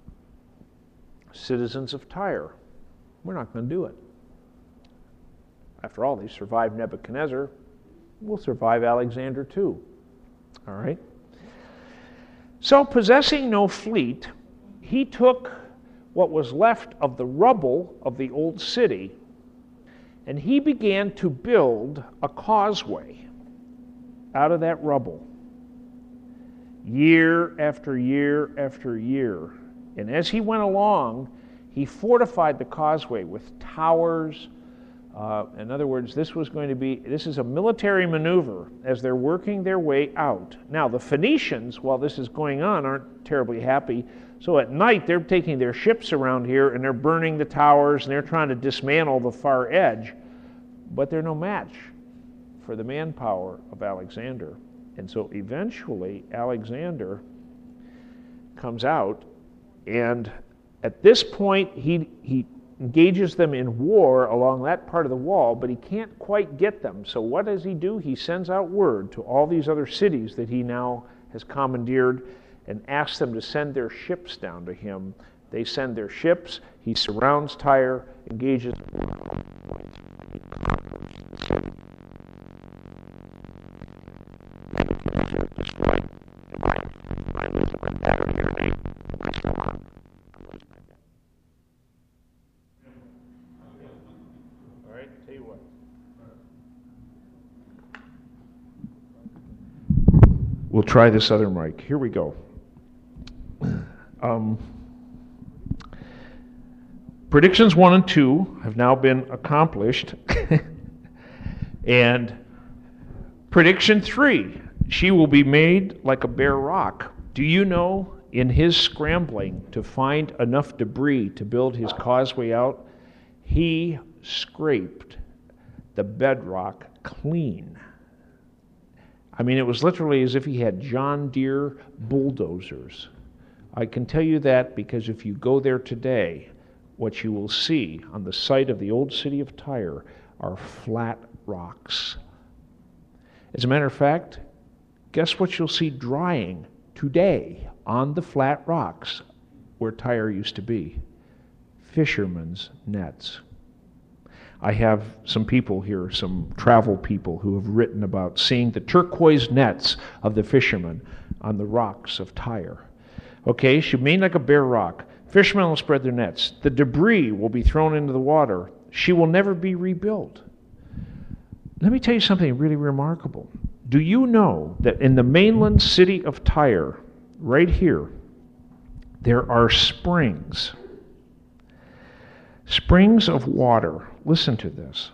Citizens of Tyre. We're not going to do it. After all, they survived Nebuchadnezzar. We'll survive Alexander too. All right? So, possessing no fleet, he took what was left of the rubble of the old city, and he began to build a causeway out of that rubble. Year after year after year. And as he went along, he fortified the causeway with towers. In other words, this is a military maneuver as they're working their way out. Now, the Phoenicians, while this is going on, aren't terribly happy. So at night, they're taking their ships around here and they're burning the towers and they're trying to dismantle the far edge. But they're no match for the manpower of Alexander. And so eventually, Alexander comes out, and at this point, he engages them in war along that part of the wall, but he can't quite get them. So what does he do? He sends out word to all these other cities that he now has commandeered and asks them to send their ships down to him. They send their ships. He surrounds Tyre, engages We'll try this other mic. Here we go. Predictions 1 and 2 have now been accomplished. And prediction 3, she will be made like a bare rock. Do you know, in his scrambling to find enough debris to build his causeway out, he scraped the bedrock clean. I mean, it was literally as if he had John Deere bulldozers. I can tell you that because if you go there today, what you will see on the site of the old city of Tyre are flat rocks. As a matter of fact, guess what you'll see drying today on the flat rocks where Tyre used to be? Fishermen's nets. I have some people here, some travel people, who have written about seeing the turquoise nets of the fishermen on the rocks of Tyre. Okay, she made like a bare rock. Fishermen will spread their nets. The debris will be thrown into the water. She will never be rebuilt. Let me tell you something really remarkable. Do you know that in the mainland city of Tyre, right here, there are springs? Springs of water. Listen to this.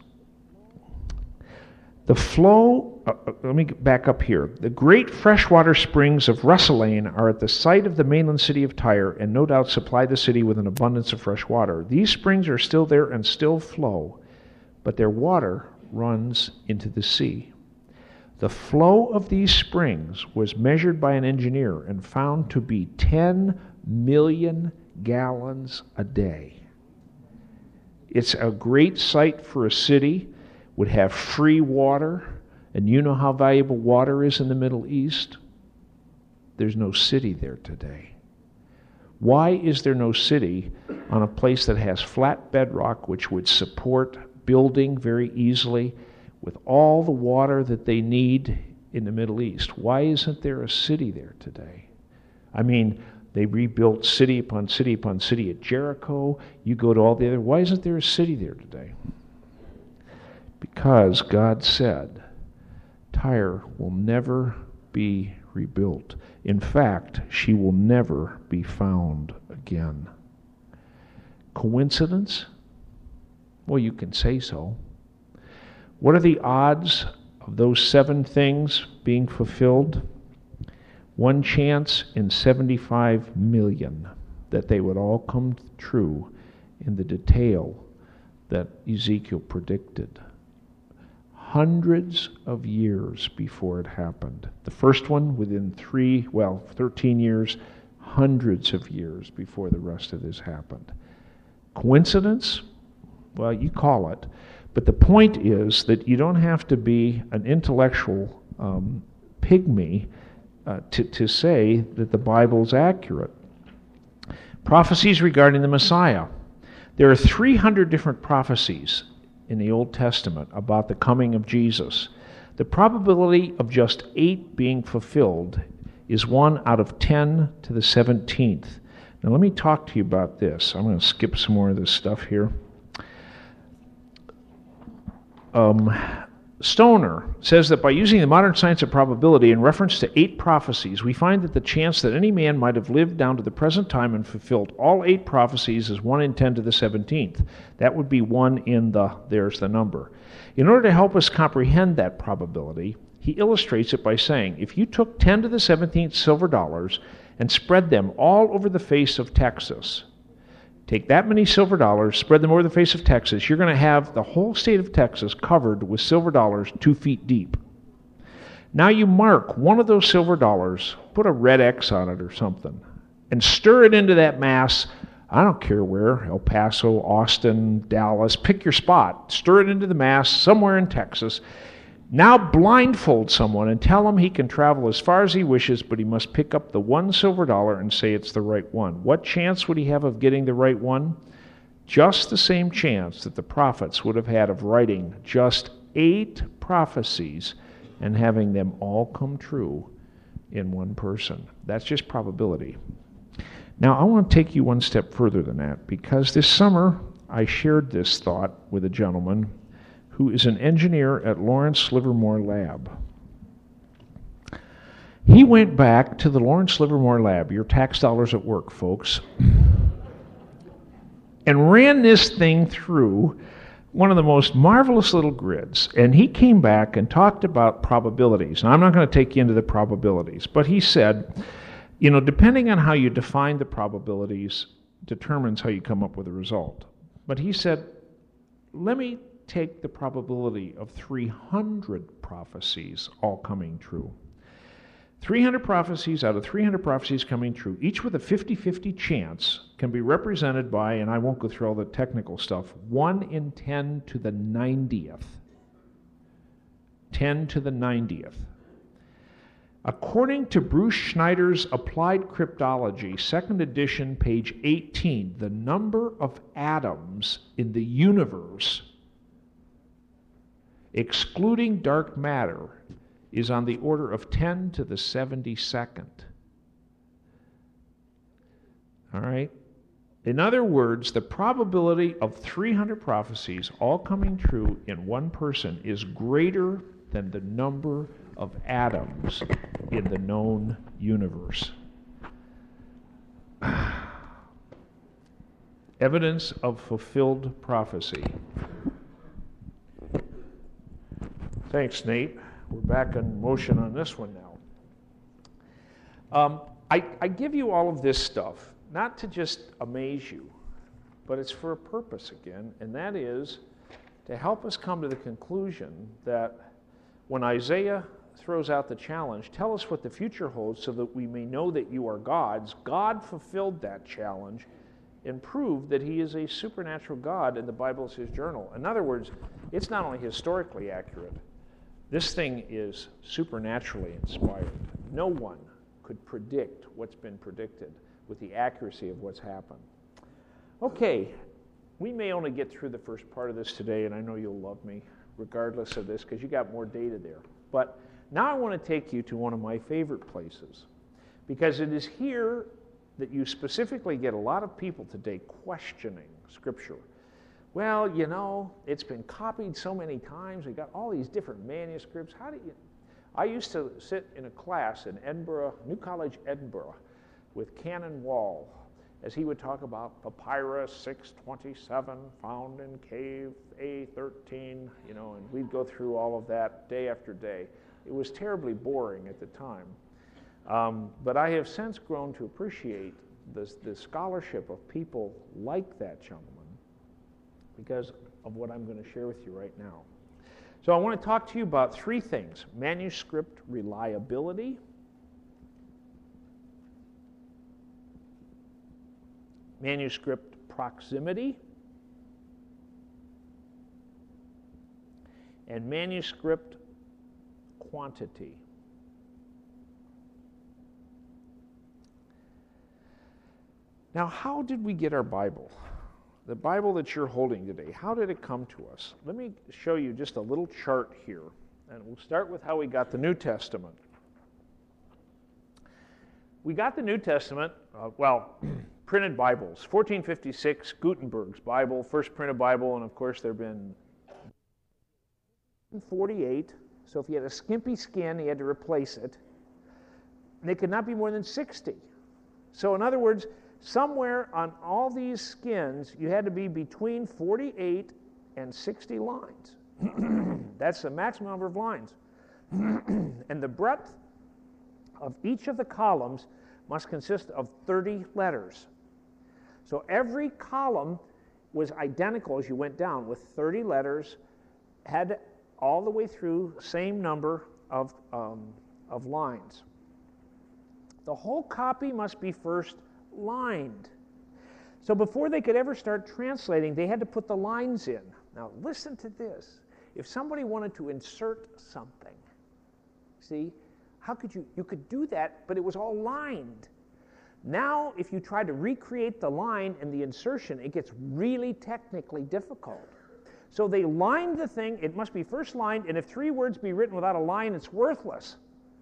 The flow, let me back up here. The great freshwater springs of Russelane are at the site of the mainland city of Tyre and no doubt supply the city with an abundance of fresh water. These springs are still there and still flow, but their water runs into the sea. The flow of these springs was measured by an engineer and found to be 10 million gallons a day. It's a great site for a city, would have free water, and you know how valuable water is in the Middle East? There's no city there today. Why is there no city on a place that has flat bedrock which would support building very easily with all the water that they need in the Middle East? Why isn't there a city there today? I mean, they rebuilt city upon city upon city at Jericho. You go to all the other, why isn't there a city there today? Because God said, Tyre will never be rebuilt. In fact, she will never be found again. Coincidence? Well, you can say so. What are the odds of those 7 things being fulfilled? 1 chance in 75 million that they would all come true in the detail that Ezekiel predicted. Hundreds of years before it happened. The first one within 13 years, hundreds of years before the rest of this happened. Coincidence? Well, you call it. But the point is that you don't have to be an intellectual pygmy to say that the Bible's accurate. Prophecies regarding the Messiah. There are 300 different prophecies in the Old Testament about the coming of Jesus. The probability of just 8 being fulfilled is 1 out of 10 to the 17th. Now let me talk to you about this. I'm going to skip some more of this stuff here. Stoner says that by using the modern science of probability in reference to 8 prophecies, we find that the chance that any man might have lived down to the present time and fulfilled all 8 prophecies is 1 in 10 to the 17th. That would be 1 in there's the number. In order to help us comprehend that probability, he illustrates it by saying, if you took 10 to the 17th silver dollars and spread them all over the face of Texas, take that many silver dollars, spread them over the face of Texas, you're going to have the whole state of Texas covered with silver dollars 2 feet deep. Now you mark one of those silver dollars, put a red X on it or something, and stir it into that mass. I don't care where, El Paso, Austin, Dallas, pick your spot. Stir it into the mass somewhere in Texas. Now blindfold someone and tell him he can travel as far as he wishes, but he must pick up the 1 silver dollar and say it's the right one. What chance would he have of getting the right one? Just the same chance that the prophets would have had of writing just 8 prophecies and having them all come true in one person. That's just probability. Now, I want to take you one step further than that, because this summer I shared this thought with a gentleman who is an engineer at Lawrence Livermore Lab. He went back to the Lawrence Livermore Lab, your tax dollars at work, folks, and ran this thing through one of the most marvelous little grids. And he came back and talked about probabilities. Now, I'm not going to take you into the probabilities, but he said, depending on how you define the probabilities determines how you come up with a result. But he said, let me take the probability of 300 prophecies all coming true. 300 prophecies out of 300 prophecies coming true, each with a 50-50 chance, can be represented by, and I won't go through all the technical stuff, 1 in 10 to the 90th. 10 to the 90th. According to Bruce Schneider's Applied Cryptology, 2nd edition, page 18, the number of atoms in the universe, excluding dark matter, is on the order of 10 to the 72nd. All right? In other words, the probability of 300 prophecies all coming true in one person is greater than the number of atoms in the known universe. Evidence of fulfilled prophecy. Thanks, Nate. We're back in motion on this one now. I give you all of this stuff, not to just amaze you, but it's for a purpose again, and that is to help us come to the conclusion that when Isaiah throws out the challenge, tell us what the future holds so that we may know that you are God's. God fulfilled that challenge and proved that he is a supernatural God, and the Bible is his journal. In other words, it's not only historically accurate, this thing is supernaturally inspired. No one could predict what's been predicted with the accuracy of what's happened. Okay, we may only get through the first part of this today, and I know you'll love me regardless of this because you got more data there. But now I want to take you to one of my favorite places, because it is here that you specifically get a lot of people today questioning Scripture. Well, you know, it's been copied so many times. We got all these different manuscripts. How do you... I used to sit in a class in Edinburgh, New College, Edinburgh, with Canon Wall, as he would talk about Papyrus 627 found in cave A13, you know, and we'd go through all of that day after day. It was terribly boring at the time. But I have since grown to appreciate the scholarship of people like that gentleman because of what I'm going to share with you right now. So I want to talk to you about three things: manuscript reliability, manuscript proximity, and manuscript quantity. Now, how did we get our Bible? The Bible that you're holding today, how did it come to us? Let me show you just a little chart here, and we'll start with how we got the New Testament. We got the New Testament, printed Bibles. 1456, Gutenberg's Bible, first printed Bible, and of course there have been 48, so if you had a skimpy skin, you had to replace it. And they could not be more than 60. So in other words, somewhere on all these skins, you had to be between 48 and 60 lines. That's the maximum number of lines. And the breadth of each of the columns must consist of 30 letters. So every column was identical as you went down with 30 letters, had all the way through same number of lines. The whole copy must be first lined. So before they could ever start translating, they had to put the lines in. Now listen to this. If somebody wanted to insert something, see, how could you could do that, but it was all lined. Now, if you try to recreate the line and the insertion, it gets really technically difficult. So they lined the thing. It must be first lined, and if 3 words be written without a line, it's worthless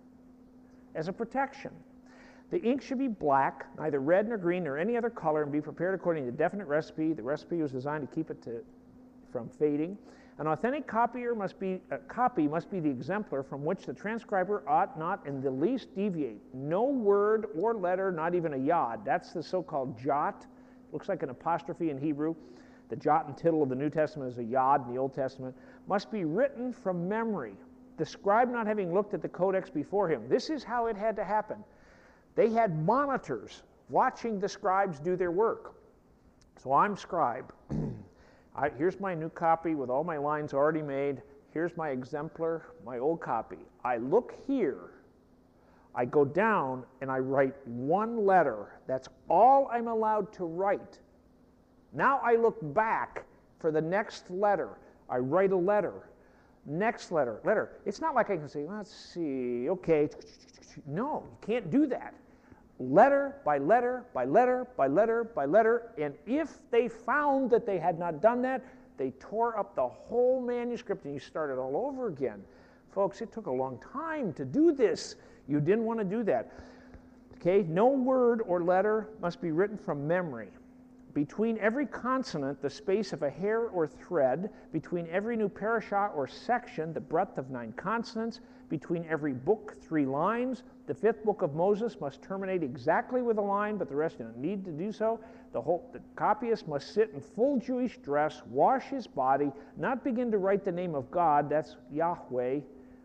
as a protection. The ink should be black, neither red nor green nor any other color, and be prepared according to a definite recipe. The recipe was designed to keep it from fading. An authentic copy must be the exemplar from which the transcriber ought not in the least deviate. No word or letter, not even a yod. That's the so-called jot. Looks like an apostrophe in Hebrew. The jot and tittle of the New Testament is a yod in the Old Testament. Must be written from memory, the scribe not having looked at the codex before him. This is how it had to happen. They had monitors watching the scribes do their work. So I'm scribe. Here's my new copy with all my lines already made. Here's my exemplar, my old copy. I look here. I go down and I write 1 letter. That's all I'm allowed to write. Now I look back for the next letter. I write a letter. Next letter. It's not like I can say, let's see, okay. No, you can't do that. Letter by letter by letter by letter by letter, and if they found that they had not done that, they tore up the whole manuscript and you started all over again. Folks, it took a long time to do this. You didn't want to do that. Okay, no word or letter must be written from memory. Between every consonant, the space of a hair or thread. Between every new parashah or section, the breadth of 9 consonants. Between every book, 3 lines. The 5th book of Moses must terminate exactly with a line, but the rest don't need to do so. The copyist must sit in full Jewish dress, wash his body, not begin to write the name of God, that's Yahweh,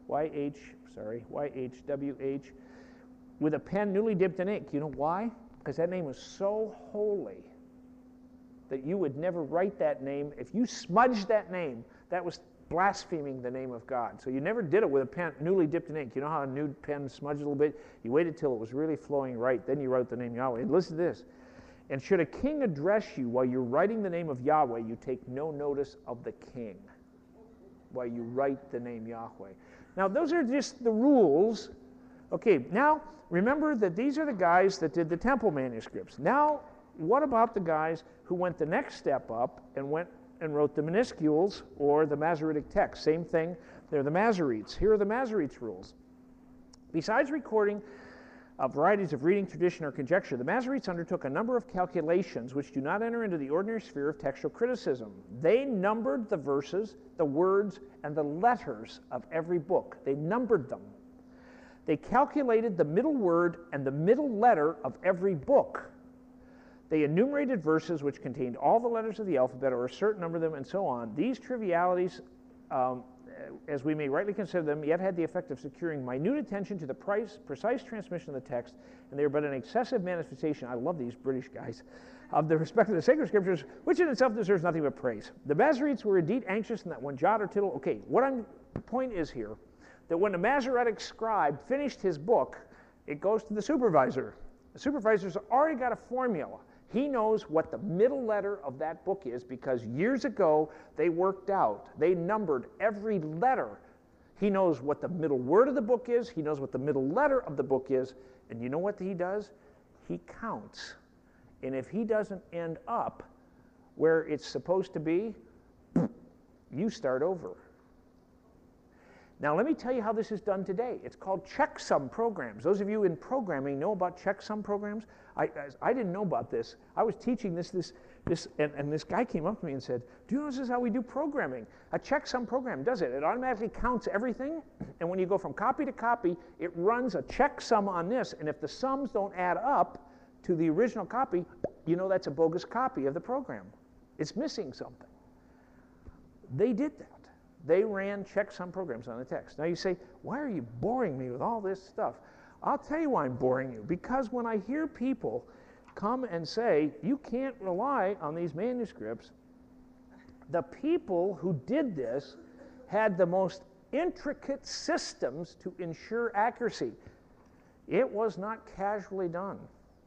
Y-H-W-H, with a pen newly dipped in ink. You know why? Because that name was so holy that you would never write that name. If you smudged that name, that was blaspheming the name of God. So you never did it with a pen newly dipped in ink. You know how a new pen smudged a little bit? You waited till it was really flowing right, then you wrote the name Yahweh. And listen to this. And should a king address you while you're writing the name of Yahweh, you take no notice of the king while you write the name Yahweh. Now, those are just the rules. Okay, now, remember that these are the guys that did the temple manuscripts. Now, what about the guys who went the next step up and went and wrote the minuscules or the Masoretic text? Same thing, they're the Masoretes. Here are the Masoretes' rules. Besides recording varieties of reading, tradition, or conjecture, the Masoretes undertook a number of calculations which do not enter into the ordinary sphere of textual criticism. They numbered the verses, the words, and the letters of every book. They numbered them. They calculated the middle word and the middle letter of every book. They enumerated verses which contained all the letters of the alphabet or a certain number of them, and so on. These trivialities, as we may rightly consider them, yet had the effect of securing minute attention to the precise transmission of the text, and they are but an excessive manifestation, I love these British guys, of the respect of the sacred scriptures, which in itself deserves nothing but praise. The Masoretes were indeed anxious in that one jot or tittle. Okay, the point is here, that when the Masoretic scribe finished his book, it goes to the supervisor. The supervisor's already got a formula. He knows what the middle letter of that book is because years ago they worked out, they numbered every letter. He knows what the middle word of the book is, he knows what the middle letter of the book is, and you know what he does? He counts. And if he doesn't end up where it's supposed to be, you start over. Now let me tell you how this is done today. It's called checksum programs. Those of you in programming know about checksum programs. I didn't know about this. I was teaching this, and this guy came up to me and said, do you know this is how we do programming? A checksum program does it. It automatically counts everything, and when you go from copy to copy, it runs a checksum on this, and if the sums don't add up to the original copy, you know that's a bogus copy of the program. It's missing something. They did that. They ran checksum programs on the text. Now you say, why are you boring me with all this stuff? I'll tell you why I'm boring you. Because when I hear people come and say, you can't rely on these manuscripts, the people who did this had the most intricate systems to ensure accuracy. It was not casually done.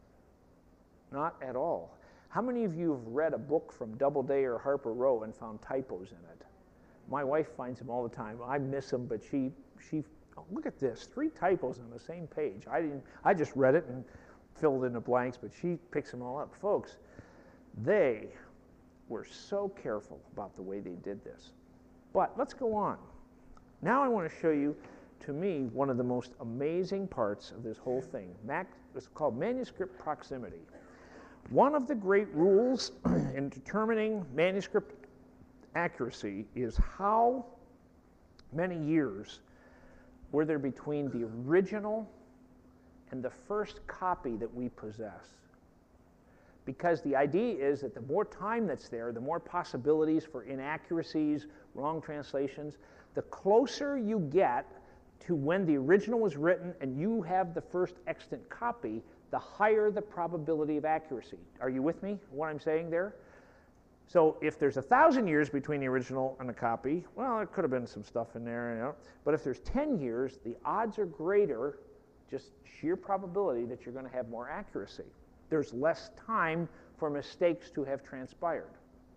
Not at all. How many of you have read a book from Doubleday or Harper Row and found typos in it? My wife finds them all the time. I miss them, but she oh, look at this, 3 typos on the same page. I just read it and filled in the blanks, but she picks them all up. Folks, they were so careful about the way they did this. But let's go on. Now I want to show you, to me, one of the most amazing parts of this whole thing. It's called manuscript proximity. One of the great rules in determining manuscript accuracy is how many years were there between the original and the first copy that we possess. Because the idea is that the more time that's there, the more possibilities for inaccuracies, wrong translations, the closer you get to when the original was written and you have the first extant copy, the higher the probability of accuracy. Are you with me, what I'm saying there? So if there's 1,000 years between the original and the copy, well, there could have been some stuff in there, you know. But if there's 10 years, the odds are greater, just sheer probability that you're going to have more accuracy. There's less time for mistakes to have transpired.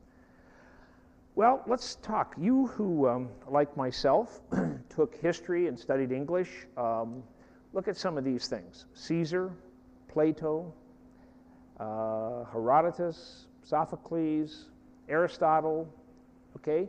Well, let's talk. You who, like myself, took history and studied English, look at some of these things. Caesar, Plato, Herodotus, Sophocles, Aristotle, okay?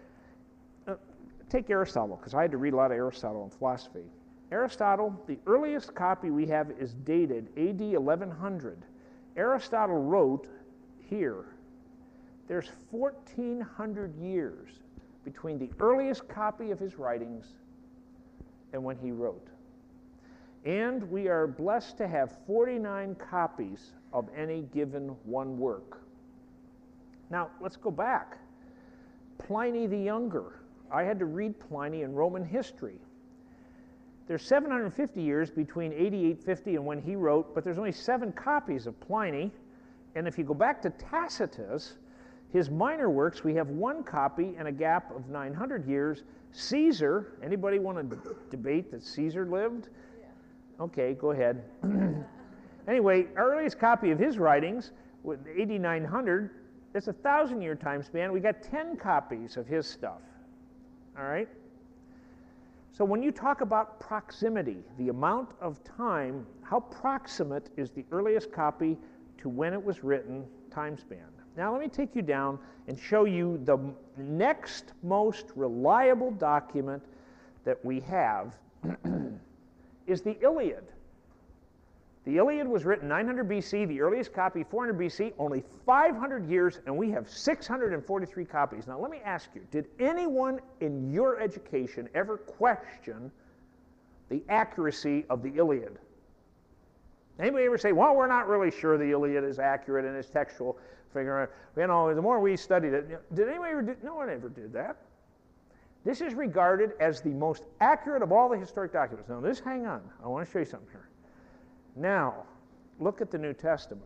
Take Aristotle, because I had to read a lot of Aristotle in philosophy. Aristotle, the earliest copy we have is dated AD 1100. Aristotle wrote here. There's 1,400 years between the earliest copy of his writings and when he wrote. And we are blessed to have 49 copies of any given one work. Now, let's go back. Pliny the Younger. I had to read Pliny in Roman history. There's 750 years between 8850 and when he wrote, but there's only 7 copies of Pliny. And if you go back to Tacitus, His minor works, we have one copy and a gap of 900 years. Caesar, anybody want to debate that Caesar lived? Yeah. Okay, go ahead. Anyway, our earliest copy of his writings, with AD 900, it's a 1,000-year time span. We got 10 copies of his stuff. All right? So when you talk about proximity, the amount of time, how proximate is the earliest copy to when it was written, time span? Now let me take you down and show you the next most reliable document that we have is the Iliad. The Iliad was written 900 BC, the earliest copy 400 BC, only 500 years, and we have 643 copies. Now let me ask you, did anyone in your education ever question the accuracy of the Iliad? Anybody ever say, well, we're not really sure the Iliad is accurate in its textual figure? You know, the more we studied it, did anybody ever do? No one ever did that. This is regarded as the most accurate of all the historic documents. Now, hang on. I want to show you something here. Now, look at the New Testament.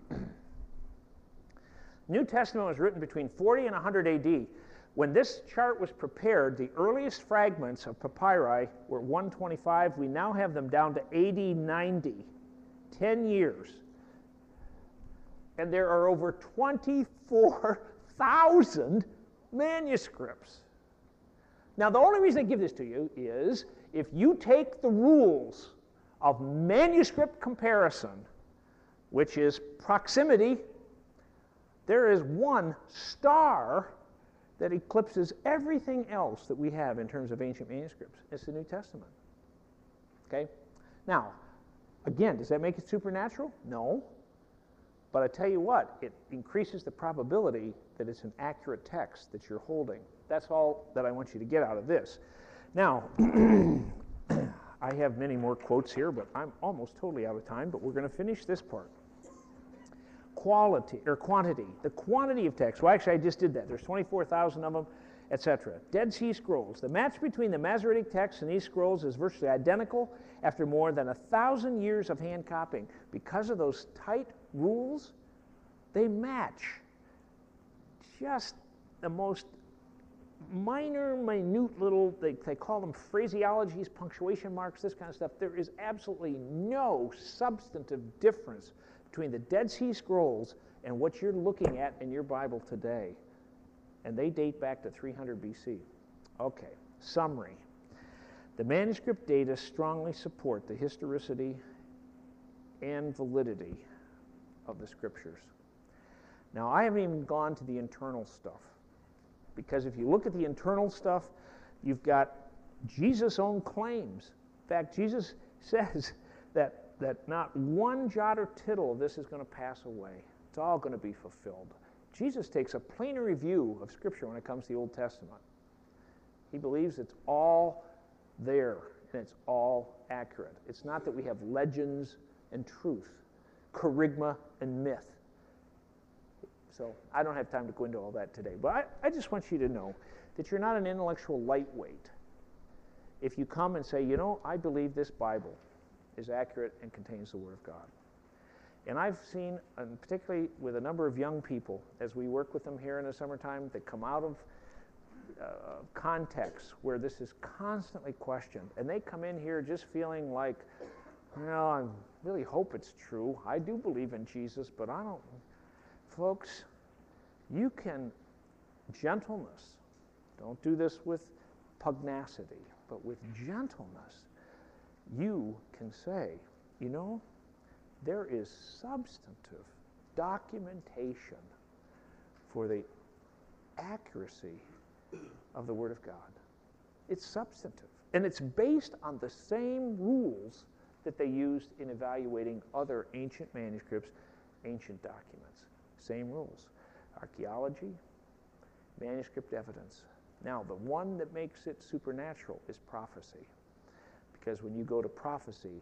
New Testament was written between 40 and 100 AD. When this chart was prepared, the earliest fragments of papyri were 125. We now have them down to AD 90, 10 years. And there are over 24,000 manuscripts. Now, the only reason I give this to you is if you take the rules of manuscript comparison, which is proximity, there is one star that eclipses everything else that we have in terms of ancient manuscripts. It's the New Testament. Okay? Now, again, does that make it supernatural? No. But I tell you what, it increases the probability that it's an accurate text that you're holding. That's all that I want you to get out of this. Now, I have many more quotes here, but I'm almost totally out of time, but we're going to finish this part. Quality, or quantity, the quantity of text. Well, actually, I just did that. There's 24,000 of them, etc. Dead Sea Scrolls. The match between the Masoretic text and these scrolls is virtually identical after more than 1,000 years of hand copying. Because of those tight rules, they match just the most minor, minute little, they call them phraseologies, punctuation marks, this kind of stuff. There is absolutely no substantive difference between the Dead Sea Scrolls and what you're looking at in your Bible today. And they date back to 300 BC. Okay, summary. The manuscript data strongly support the historicity and validity of the scriptures. Now, I haven't even gone to the internal stuff, because if you look at the internal stuff, you've got Jesus' own claims. In fact, Jesus says that not one jot or tittle of this is going to pass away. It's all going to be fulfilled. Jesus takes a plenary view of Scripture when it comes to the Old Testament. He believes it's all there and it's all accurate. It's not that we have legends and truth, kerygma and myth. So I don't have time to go into all that today. But I just want you to know that you're not an intellectual lightweight if you come and say, you know, I believe this Bible is accurate and contains the Word of God. And I've seen, and particularly with a number of young people, as we work with them here in the summertime, that come out of contexts where this is constantly questioned. And they come in here just feeling like, well, I really hope it's true. I do believe in Jesus, but I don't. Folks, you can, gentleness, don't do this with pugnacity, but with gentleness, you can say, you know, there is substantive documentation for the accuracy of the Word of God. It's substantive. And it's based on the same rules that they used in evaluating other ancient manuscripts, ancient documents. Same rules. Archaeology, manuscript evidence. Now, the one that makes it supernatural is prophecy. Because when you go to prophecy,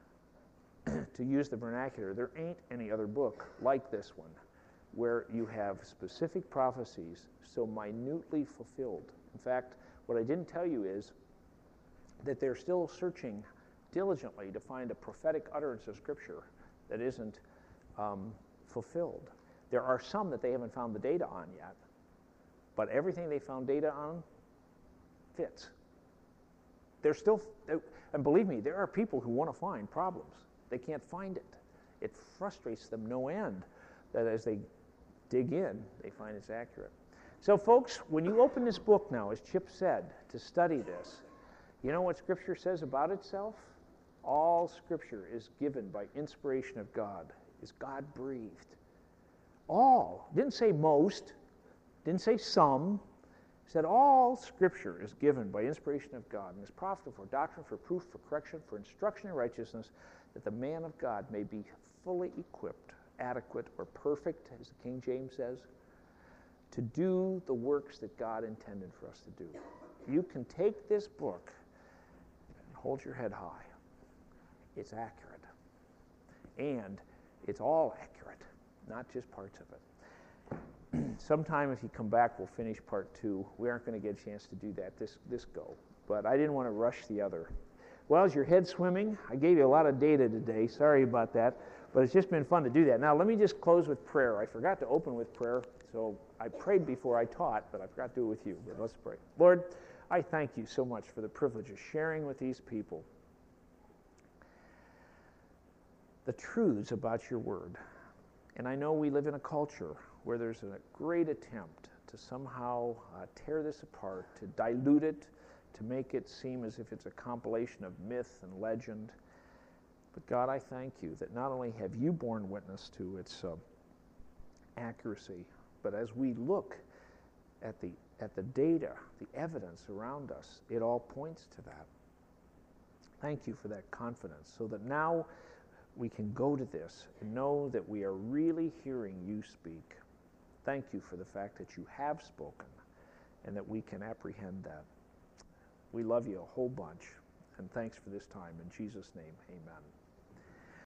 to use the vernacular, there ain't any other book like this one where you have specific prophecies so minutely fulfilled. In fact, what I didn't tell you is that they're still searching diligently to find a prophetic utterance of Scripture that isn't fulfilled. There are some that they haven't found the data on yet, but everything they found data on fits. They're still, and believe me, there are people who want to find problems. They can't find it. It frustrates them no end that as they dig in, they find it's accurate. So folks, when you open this book now, as Chip said, to study this, you know what Scripture says about itself? All Scripture is given by inspiration of God, is God-breathed. All. Didn't say most, didn't say some. It said all Scripture is given by inspiration of God and is profitable for doctrine, for proof, for correction, for instruction in righteousness, that the man of God may be fully equipped, adequate, or perfect, as the King James says, to do the works that God intended for us to do. You can take this book and hold your head high. It's accurate. And it's all accurate, not just parts of it. Sometime if you come back, we'll finish part 2. We aren't going to get a chance to do that this go. But I didn't want to rush the other. Well, is your head swimming? I gave you a lot of data today. Sorry about that. But it's just been fun to do that. Now, let me just close with prayer. I forgot to open with prayer, so I prayed before I taught, but I forgot to do it with you. But let's pray. Lord, I thank you so much for the privilege of sharing with these people the truths about your word. And I know we live in a culture where there's a great attempt to somehow tear this apart, to dilute it, to make it seem as if it's a compilation of myth and legend. But God, I thank you that not only have you borne witness to its accuracy, but as we look at the data, the evidence around us, it all points to that. Thank you for that confidence, so that now we can go to this and know that we are really hearing you speak. Thank you for the fact that you have spoken and that we can apprehend that. We love you a whole bunch, and thanks for this time. In Jesus' name, amen.